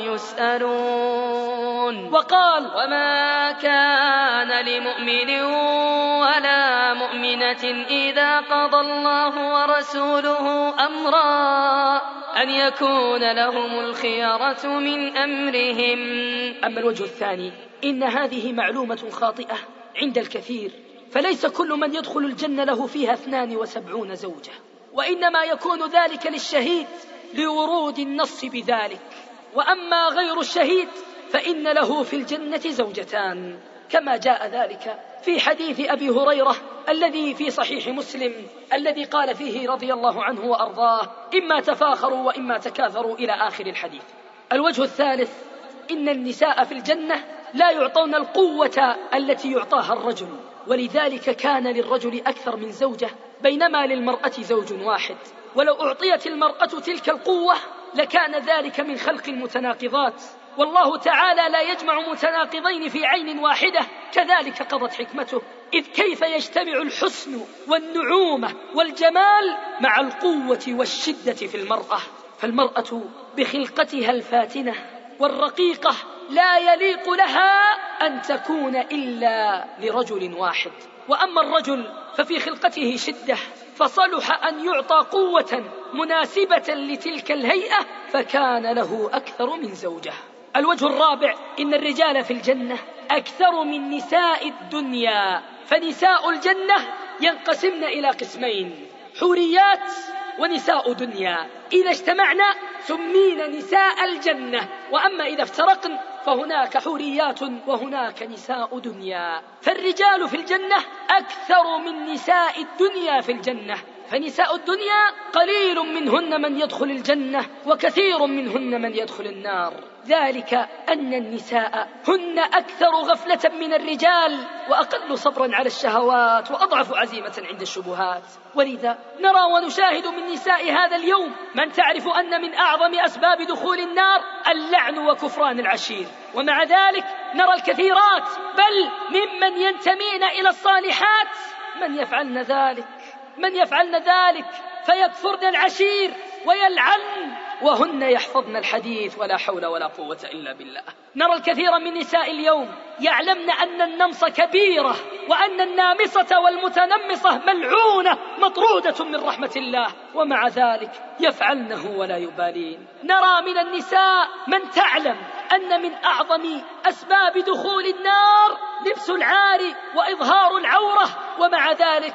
يسألون. وقال: وما كان لمؤمن ولا مؤمنة إذا قضى الله ورسوله أمرا أن يكون لهم الخيرة من أمرهم. أما الوجه الثاني، إن هذه معلومة خاطئة عند الكثير، فليس كل من يدخل الجنة له فيها اثنان وسبعون زوجة، وإنما يكون ذلك للشهيد لورود النص بذلك. وأما غير الشهيد فإن له في الجنة زوجتان، كما جاء ذلك في حديث أبي هريرة الذي في صحيح مسلم، الذي قال فيه رضي الله عنه وأرضاه: إما تفاخروا وإما تكاثروا، إلى آخر الحديث. الوجه الثالث، إن النساء في الجنة لا يعطون القوة التي يعطاها الرجل، ولذلك كان للرجل أكثر من زوجة بينما للمرأة زوج واحد. ولو أعطيت المرأة تلك القوة لكان ذلك من خلق المتناقضات، والله تعالى لا يجمع متناقضين في عين واحدة، كذلك قضت حكمته. إذ كيف يجتمع الحسن والنعومة والجمال مع القوة والشدة في المرأة؟ فالمرأة بخلقتها الفاتنة والرقيقة لا يليق لها أن تكون إلا لرجل واحد. وأما الرجل ففي خلقته شدة، فصلح أن يعطى قوة مناسبة لتلك الهيئة، فكان له أكثر من زوجة. الوجه الرابع، إن الرجال في الجنة أكثر من نساء الدنيا، فنساء الجنة ينقسمن إلى قسمين: حوريات ونساء دنيا. إذا اجتمعنا سمين نساء الجنة، وأما إذا افترقن فهناك حوريات وهناك نساء دنيا. فالرجال في الجنة أكثر من نساء الدنيا في الجنة، فنساء الدنيا قليل منهن من يدخل الجنة وكثير منهن من يدخل النار، ذلك أن النساء هن أكثر غفلة من الرجال وأقل صبرا على الشهوات وأضعف عزيمة عند الشبهات. ولذا نرى ونشاهد من نساء هذا اليوم من تعرف أن من أعظم أسباب دخول النار اللعن وكفران العشير، ومع ذلك نرى الكثيرات بل ممن ينتمين إلى الصالحات من يفعلن ذلك من يفعلن ذلك فيكفرن العشير ويلعن وهن يحفظن الحديث ولا حول ولا قوة إلا بالله. نرى الكثير من نساء اليوم يعلمن أن النمص كبيرة وأن النامصة والمتنمصة ملعونة مطرودة من رحمة الله، ومع ذلك يفعلنه ولا يبالين. نرى من النساء من تعلم أن من أعظم أسباب دخول النار لبس العار وإظهار العورة، ومع ذلك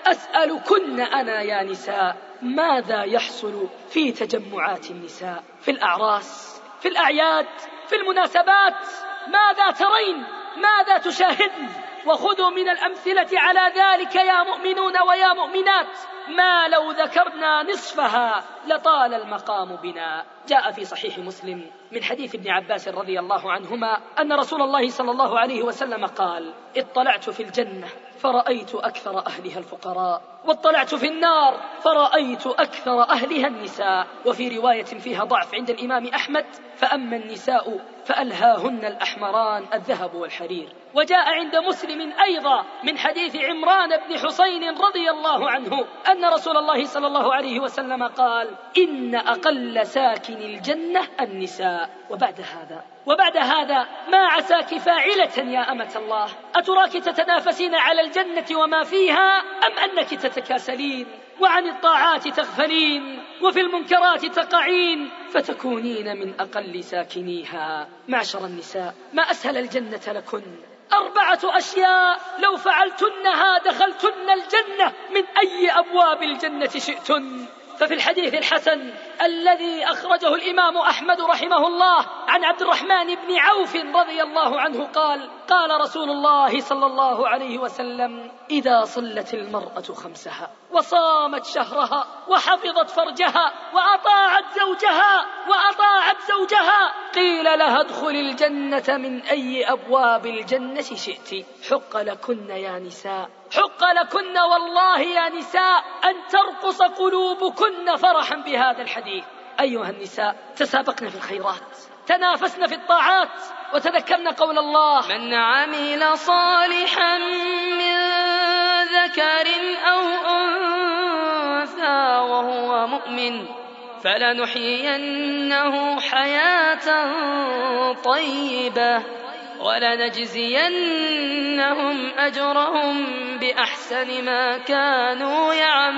أسألكن أنا يا نساء ماذا يحصل في تجمعات النساء، في الأعراس، في الأعياد، في المناسبات؟ ماذا ترين؟ ماذا تشاهدن؟ وخذوا من الأمثلة على ذلك يا مؤمنون ويا مؤمنات ما لو ذكرنا نصفها لطال المقام بنا. جاء في صحيح مسلم من حديث ابن عباس رضي الله عنهما أن رسول الله صلى الله عليه وسلم قال: اطلعت في الجنة فرأيت أكثر أهلها الفقراء، واطلعت في النار فرأيت أكثر أهلها النساء. وفي رواية فيها ضعف عند الإمام أحمد: فأما النساء فألهاهن الأحمران الذهب والحرير. وجاء عند مسلم أيضا من حديث عمران بن حسين رضي الله عنه أن رسول الله صلى الله عليه وسلم قال: إن أقل ساكن الجنة النساء. وبعد هذا وبعد هذا ما عساك فاعلة يا أمة الله؟ أتراك تتنافسين على الجنة وما فيها، أم أنك تتكاسلين وعن الطاعات تغفلين وفي المنكرات تقعين فتكونين من أقل ساكنيها؟ معشر النساء، ما أسهل الجنة لكن، أربعة أشياء لو فعلتنها دخلتن الجنة من أي أبواب الجنة شئتن. ففي الحديث الحسن الذي أخرجه الإمام أحمد رحمه الله عن عبد الرحمن بن عوف رضي الله عنه قال قال رسول الله صلى الله عليه وسلم: إذا صلت المرأة خمسها وصامت شهرها وحفظت فرجها وأطاعت زوجها وأطاعت زوجها قيل لها ادخل الجنة من أي أبواب الجنة شئت. حق لكن يا نساء، حق لكن والله يا نساء أن ترقص قلوبكن فرحا بهذا الحديث. أيها النساء، تسابقن في الخيرات، تنافسن في الطاعات، وتذكرن قول الله: من عمل صالحا من ذكر أو أنثى وهو مؤمن فلنحيينه حياة طيبة ولنجزينهم أجرهم بأحسن ما كانوا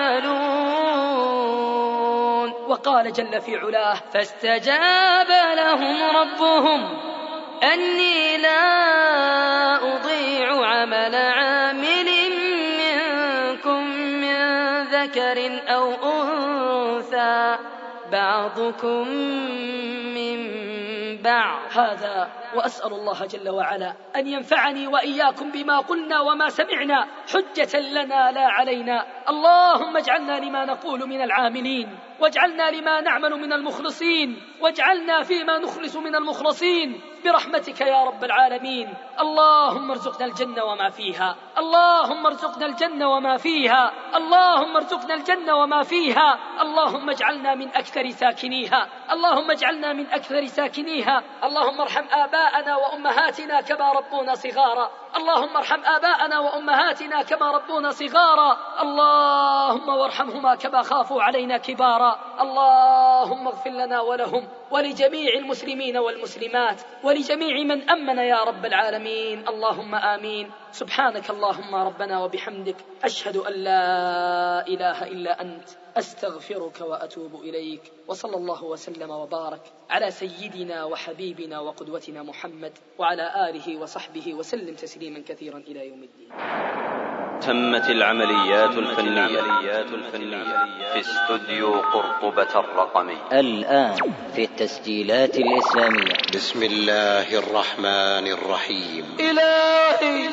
يعملون. وقال جل في علاه: فاستجاب لهم ربهم أني لا أضيع عمل عامل منكم من ذكر أو أنثى بعضكم من بعض. هذا وأسأل الله جل وعلا أن ينفعني وإياكم بما قلنا وما سمعنا حجة لنا لا علينا. اللهم اجعلنا لما نقول من العاملين، واجعلنا لما نعمل من المخلصين، واجعلنا فيما نخلص من المخلصين برحمتك يا رب العالمين. اللهم ارزقنا الجنة وما فيها، اللهم ارزقنا الجنة وما فيها، اللهم ارزقنا الجنة وما فيها. اللهم اجعلنا من أكثر ساكنيها، اللهم اجعلنا من أكثر ساكنيها. اللهم ارحم آباءنا وأمهاتنا كما ربونا صغارا، اللهم ارحم آباءنا وأمهاتنا كما ربونا صغارا، اللهم وارحمهما كما خافوا علينا كبارا. اللهم اغفر لنا ولهم ولجميع المسلمين والمسلمات ولجميع من أمن يا رب العالمين. اللهم آمين. سبحانك اللهم ربنا وبحمدك، أشهد أن لا إله إلا أنت، أستغفرك وأتوب إليك. وصلى الله وسلم وبارك على سيدنا وحبيبنا وقدوتنا محمد وعلى آله وصحبه وسلم تسليما كثيرا إلى يوم الدين. تمت العمليات الفنية في استوديو قرطبة الرقمي الآن في التسجيلات الإسلامية. بسم الله الرحمن الرحيم. إلهي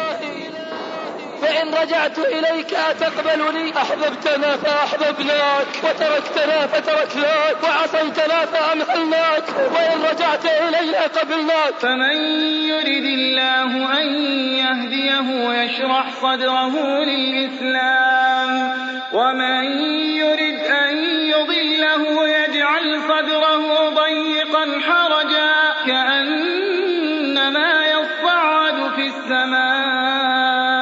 فإن رجعت إليك أتقبلني؟ أحببتنا فأحببناك، وتركتنا فتركناك، وعصيتنا فأمهلناك، وإن رجعت إلينا قبلناك. فمن يرد الله أن يهديه يشرح صدره للإسلام، ومن يرد أن يضله يجعل صدره ضيقا حرجا كأنما يصعد في السماء.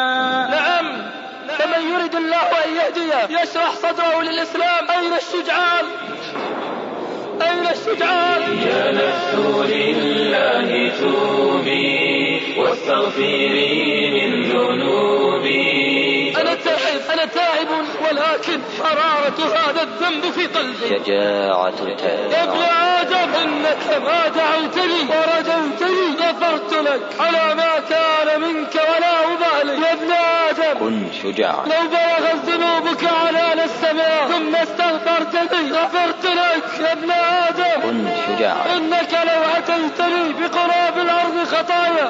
يشرح صدره للإسلام. أين الشجعان؟ أين الشجعان؟ يا نفس لله توبي واستغفري من ذنوبي. أنا تائب أنا تائب ولكن حرارة هذا الذنب في قلبي. شجاعة التائب. يا ابن آدم إنك ما دعوتني ورجوتني غفرت لك على ما كان منك ولا أبالي. يا ابن آدم كن شجاعا. لو بلغت ذنوبك عنان السماء ثم استغفرتني غفرت لك. يا ابن آدم كن شجاعا. إنك لو أتيتني بقراب الأرض خطايا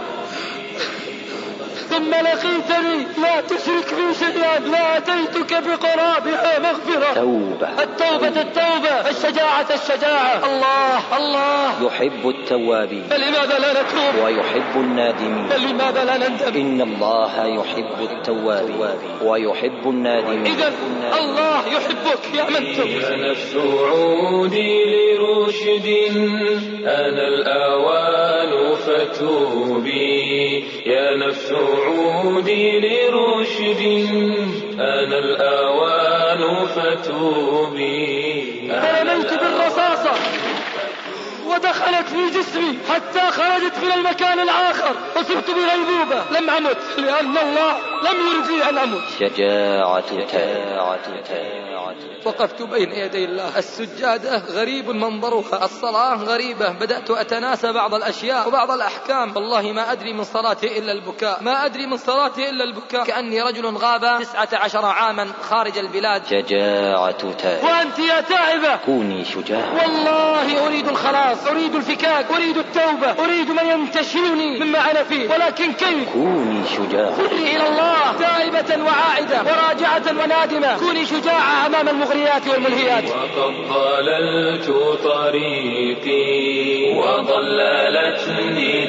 ثم لقيتني لا تشرك بي شيئا لا أتيتك بقرابها مغفرة. توبة. التوبة التوبة، الشجاعة الشجاعة. الله الله يحب التوابين، فلماذا لا نتوب؟ ويحب النادمين، فلماذا لا نندم؟ إن الله يحب التوابين ويحب النادمين. إذن الله يحبك يا من تب. يا نفس عودي لرشد أنا الآوان فتوبي. يا نفس عودي لرشد أنا الآوان فتوبي. فرميت بالرصاصة ودخلت في جسمي حتى خرجت من المكان الآخر وصرت بغيبوبة. لم أمت لأن الله لم يرد لي أن أمت. شجاعة تائب. وقفت بين يدي الله. السجادة غريب منظرها، الصلاة غريبة، بدأت أتناسى بعض الأشياء وبعض الأحكام. والله ما أدري من صلاتي إلا البكاء، ما أدري من صلاتي إلا البكاء، كأني رجل غاب تسعة عشر عاما خارج البلاد. شجاعة تائب. وأنت يا تائبة كوني شجاعة. والله أريد الخلاص، أريد الفكاك، أريد التوبة، أريد من ينتشلني مما أنا فيه، ولكن كيف؟ كوني شجاعة. خذي إلى الله تائبة وعائدة وراجعة ونادمة. كوني شجاعة أمام المغريات والملهيات. وقد ضللت طريقي وضللتني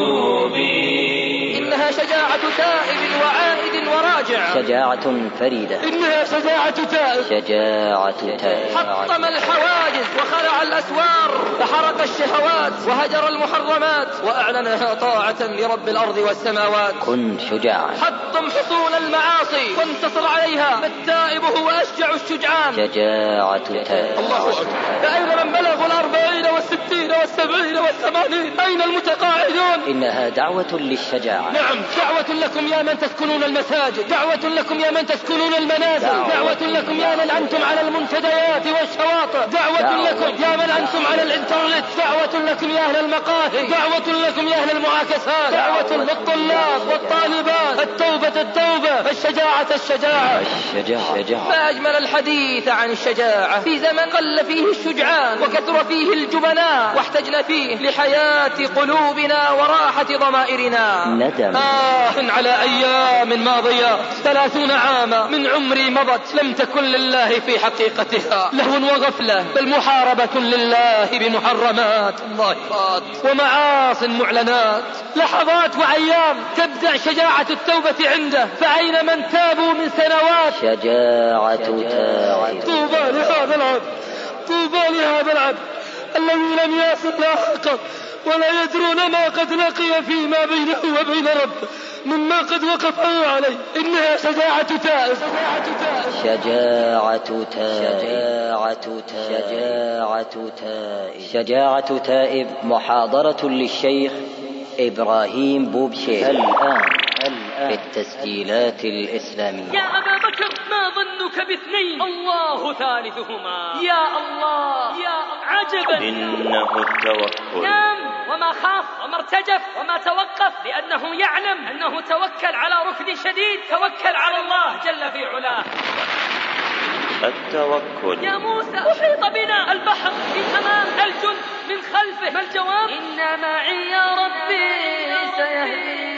دروبي. إنها شجاعة تائب وعائد وراجع. شجاعة فريدة. إنها شجاعة تائب. شجاعة تائب. حطم الحواجز وخلع الأسوار، فحرق الشهوات وهجر المحرمات، وأعلنها طاعة لرب الأرض والسماوات. كن شجاعا. حطم حصول المعاصي وانتصر عليها، فالتائب هو أشجع الشجعان. شجاعة تائب. الله أكبر. فأين من بلغوا الأربعين والستين والسبعين والثمانين؟ أين المتقاعدون؟ إنها دعوة للشجاعة. نعم، دعوة لكم يا من تسكنون المساجد، دعوة لكم يا من تسكنون المنازل، دعوة لكم يا من أنتم على المنتديات والشواطئ، دعوة لكم يا من أنتم على الإنترنت، دعوة لكم يا أهل المقاهي، دعوة لكم يا أهل المعاكسات، دعوة للطلاب والطالبات. التوبة التوبة، الشجاعة الشجاعة. الشجاعة. ما أجمل الحديث عن الشجاعة في زمن قل فيه الشجعان وكثر فيه الجبناء، واحتجنا فيه لحياة قلوبنا وراحة ضمائرنا. ندم. آه على أيام ماضية، ثلاثون عاما من عمري مضت لم تكن لله في حقيقتها، لهو وغفلة، بل محاربة لله بمحرمات ظاهرات ومعاص معلنات. لحظات وأيام تبدأ شجاعة التوبة عنده، فأين من تابوا من سنوات؟ شجاعة تائب. طوبى لهذا العبد، طوبى لهذا العبد الذي لم يصل لاحقا ولا يدرون ما قد لقي فيما بينه وبين ربه مما قد وقف عليه. إنها شجاعة تائب. شجاعة تائب. شجاعة تائب. شجاعة تائب. محاضرة للشيخ إبراهيم بوبشير الآن في التسجيلات الإسلامية. يا أبا بكر، ما ظنك باثنين الله ثالثهما؟ يا الله، يا عجبا. إنه التوكل. نعم، وما خاف وما ارتجف وما توقف، لأنه يعلم أنه توكل على ركن شديد، توكل على الله جل في علاه. التوكل. يا موسى، أحيط بنا البحر من أمام، الجند من خلفه، ما الجواب؟ إن معي يا ربي سيهدين.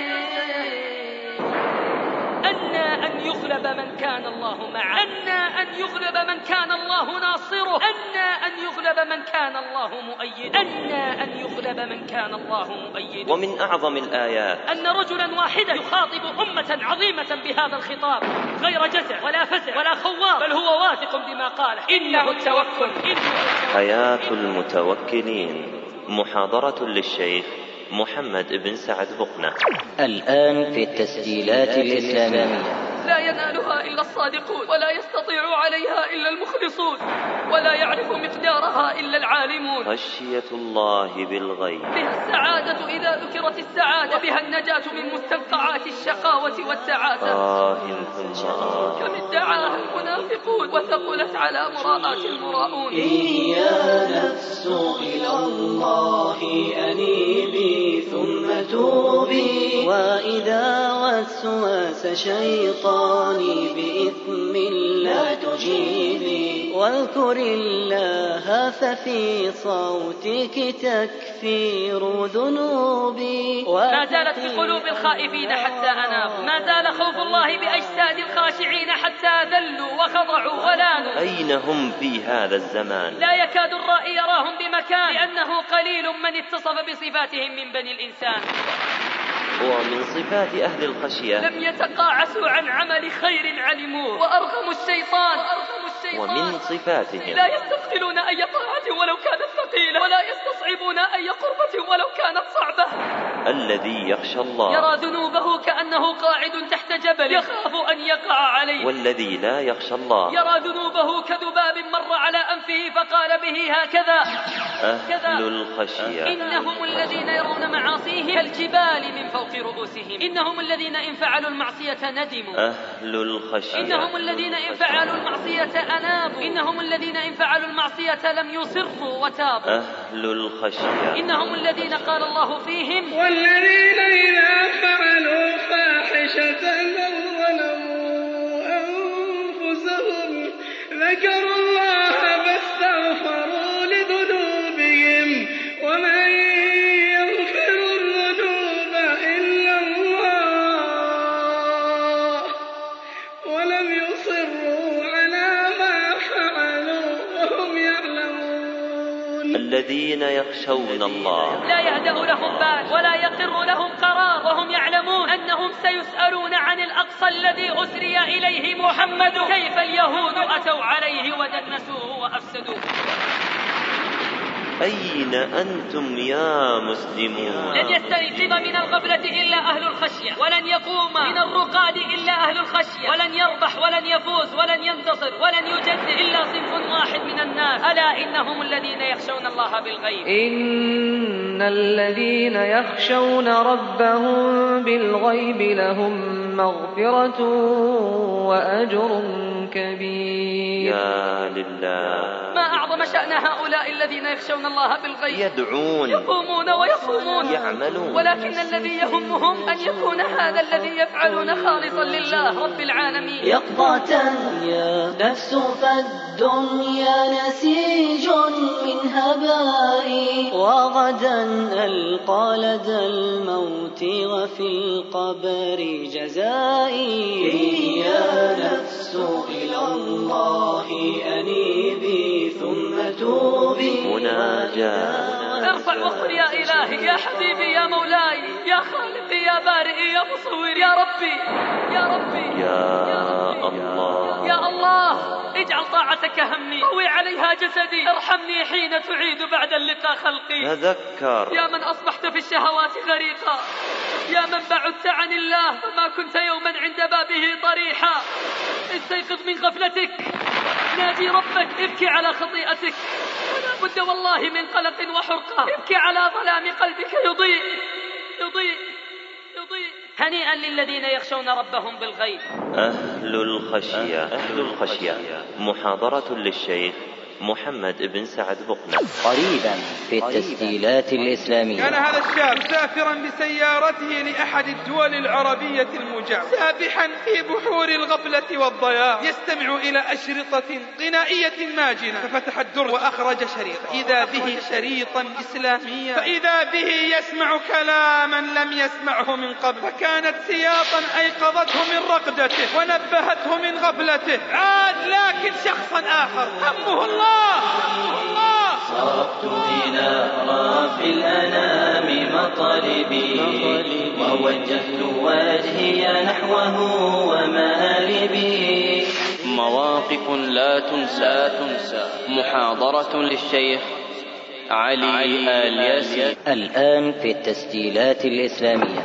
أن أن يغلب من كان الله معه، أن أن يغلب من كان الله ناصره، أن أن يغلب من كان الله مؤيد، أن أن يغلب من كان الله مؤيد. ومن أعظم الآيات أن رجلا واحدا يخاطب أمة عظيمة بهذا الخطاب، غير جزع ولا فزع ولا خوار، بل هو واثق بما قاله. إنه التوكل. حياة المتوكلين. محاضرة للشيخ محمد بن سعد بقنة الآن في التسجيلات الإسلامية. لا ينالها إلا الصادقون، ولا يستطيع عليها إلا المخلصون، ولا يعرف مقدارها إلا العالمون. خشية الله بالغيب. بها السعادة إذا ذكرت السعادة، وبها النجاة من مستنقعات الشقاوة والتعاسة. آه ثم آه. كم ادعاها المنافقون وثقلت على مراءة المراءون. يا نفس إلى الله أنيبي ثم توبي، وإذا وسوس شيطاني بإثم لا تجيبي، واذكر الله ففي صوتك تكفير ذنوبي. ما زالت في قلوب الخائفين حتى أنابوا، ما زال خوف الله بأجساد الخاشعين حتى ذلوا وخضعوا ولانوا. أين هم في هذا الزمان؟ لا يكاد الرائي يراهم بمكان، لأنه قليل من اتصف بصفاتهم من بني الإنسان. ومن صفات أهل الخشية لم يتقاعسوا عن عمل خير علموه، وأرغموا الشيطان. ومن صفاتهم لا يستثقلون أي طاعة ولو كانت ثقيلة، ولا يستصعبون أي قربة ولو كانت صعبة. والذي يخشى الله يرى ذنوبه كأنه قاعد تحت جبل يخاف أن يقع عليه. والذي لا يخشى الله يرى ذنوبه كذباب مر على أنفه فقال به هكذا. أهل الخشية إنهم الذين يرون معاصيهم كالجبال من فوق رؤوسهم. إنهم الذين إن فعلوا المعصية ندموا. أهل الخشية إنهم الذين إن فعلوا المعصية أنابوا. إنهم الذين إن فعلوا المعصية لم يصروا وتابوا. أهل الخشية إنهم الذين قال الله فيهم والذين إذا فعلوا فاحشة أو ظلموا أنفسهم ذكروا الله فاستغفروا لذنوبهم ومن يغفر الذنوب إلا الله ولم يصروا على ما فعلوا وهم يعلمون. الذين يخشون الله لا يهدأ لهم بال ولا يقر لهم قرار وهم يعلمون أنهم سيسألون عن الأقصى الذي أسري إليه محمد كيف اليهود أتوا عليه ودنسوه وأفسدوه. أين أنتم يا مسلمون؟ لن يستيقظ من الغفلة إلا أهل الخشية ولن يقوم من الرقاد إلا أهل الخشية ولن يربح ولن يفوز ولن ينتصر ولن يجد إلا صنف واحد من الناس ألا إنهم الذين يخشون الله بالغيب. إن الذين يخشون ربهم بالغيب لهم مغفرة وأجر كبير. يا لله ما أعظم شأن هؤلاء الذين يخشون الله بالغيب. يدعون يقومون ويصومون يعملون ولكن الذي يهمهم أن يكون هذا الذي يفعلون خالصا لله رب العالمين. يقظة يا نفس فالدنيا نسيج من هبائي وغدا ألقى لدى الموت وفي القبر جزائي. يا نفس إلى الله أنيبي ثم توبي. مناجاة ارفع وقل يا إلهي يا حبيبي يا مولاي يا خالقي يا بارئي يا مصوري يا ربي يا ربي يا الله يا الله اجعل طاعتك همي قوي عليها جسدي ارحمني حين تعيد بعد اللقاء خلقي. تذكر يا من أصبحت في الشهوات غريقا يا من بعدت عن الله فما كنت يوما عند بابه طريحا. استيقظ من غفلتك نادي ربك ابكي على خطيئتك ولا بد والله من قلق وحرقة. ابكي على ظلام قلبك يضيء يضيء يضيء. هنيئا للذين يخشون ربهم بالغيب. أهل الخشية أهل الخشية محاضرة للشيخ محمد بن سعد بقنة قريبا في التسجيلات الإسلامية. كان هذا الشاب مسافرا بسيارته لأحد الدول العربية المجاورة سابحا في بحور الغفلة والضياع يستمع إلى أشرطة غنائية ماجنة ففتح الدرج وأخرج شريطا إذا به شريطا إسلاميا فإذا به يسمع كلاما لم يسمعه من قبل فكانت سياطا أيقظته من رقدته ونبهته من غفلته. عاد لكن شخصا آخر همه الله الله. صرفت إلى رب الأنام مطالبي ووجهت وجهي نحوه ومآلبي. مواقف لا تنسى تنسى محاضرة للشيخ علي آل ياسين الآن في التسجيلات الإسلامية.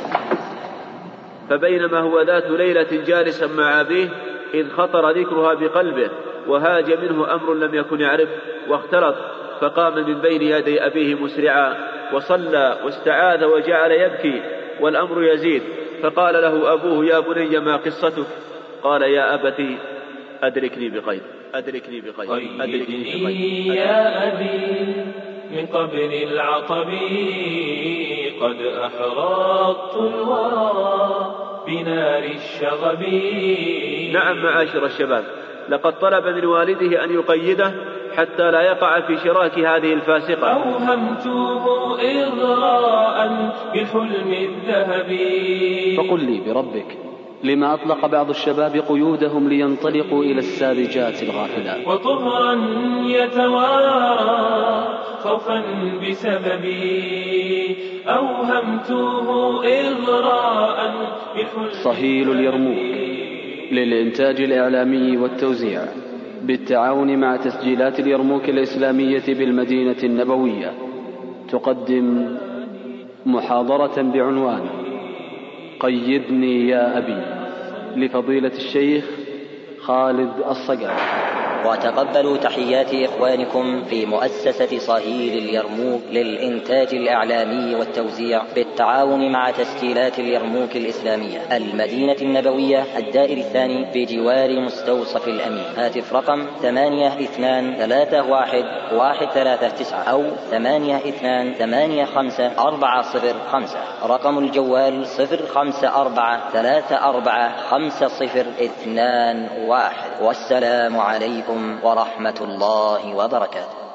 فبينما هو ذات ليلة جالسا مع أبيه إذ خطر ذكرها بقلبه وهاج منه أمر لم يكن يعرف واختلط فقام من بين يدي أبيه مسرعا وصلى واستعاذ وجعل يبكي والأمر يزيد فقال له أبوه يا بني ما قصتك؟ قال يا أبتي أدركني بخير أدركني بخير أدركني بخير يا أبي من قبل العطب قد أحرقت الورى بنار الشغب. نعم معاشر الشباب لقد طلب من والده أن يقيده حتى لا يقع في شراك هذه الفاسقة. أوهمته إغراء بالحلم الذهبي. فقل لي بربك لما أطلق بعض الشباب قيودهم لينطلقوا إلى الساذجات الغافلات وطهرا يتوارى خوفا بسببي. أوهمته إغراء بالحلم. صهيل اليرموك للإنتاج الإعلامي والتوزيع بالتعاون مع تسجيلات اليرموك الإسلامية بالمدينة النبوية تقدم محاضرة بعنوان قيدني يا أبي لفضيلة الشيخ خالد الصقر. وتقبلوا تحيات إخوانكم في مؤسسة صهيل اليرموك للإنتاج الإعلامي والتوزيع بالتعاون مع تسجيلات اليرموك الإسلامية، المدينة النبوية، الدائر الثاني بجوار مستوصف الأمين. هاتف رقم ثمانية اثنان ثلاثة واحد واحد ثلاثة تسعة أو ثمانية اثنان ثمانية خمسة أربعة صفر خمسة. رقم الجوال صفر خمسة أربعة ثلاثة أربعة خمسة صفر اثنان واحد. والسلام عليكم ورحمة الله وبركاته.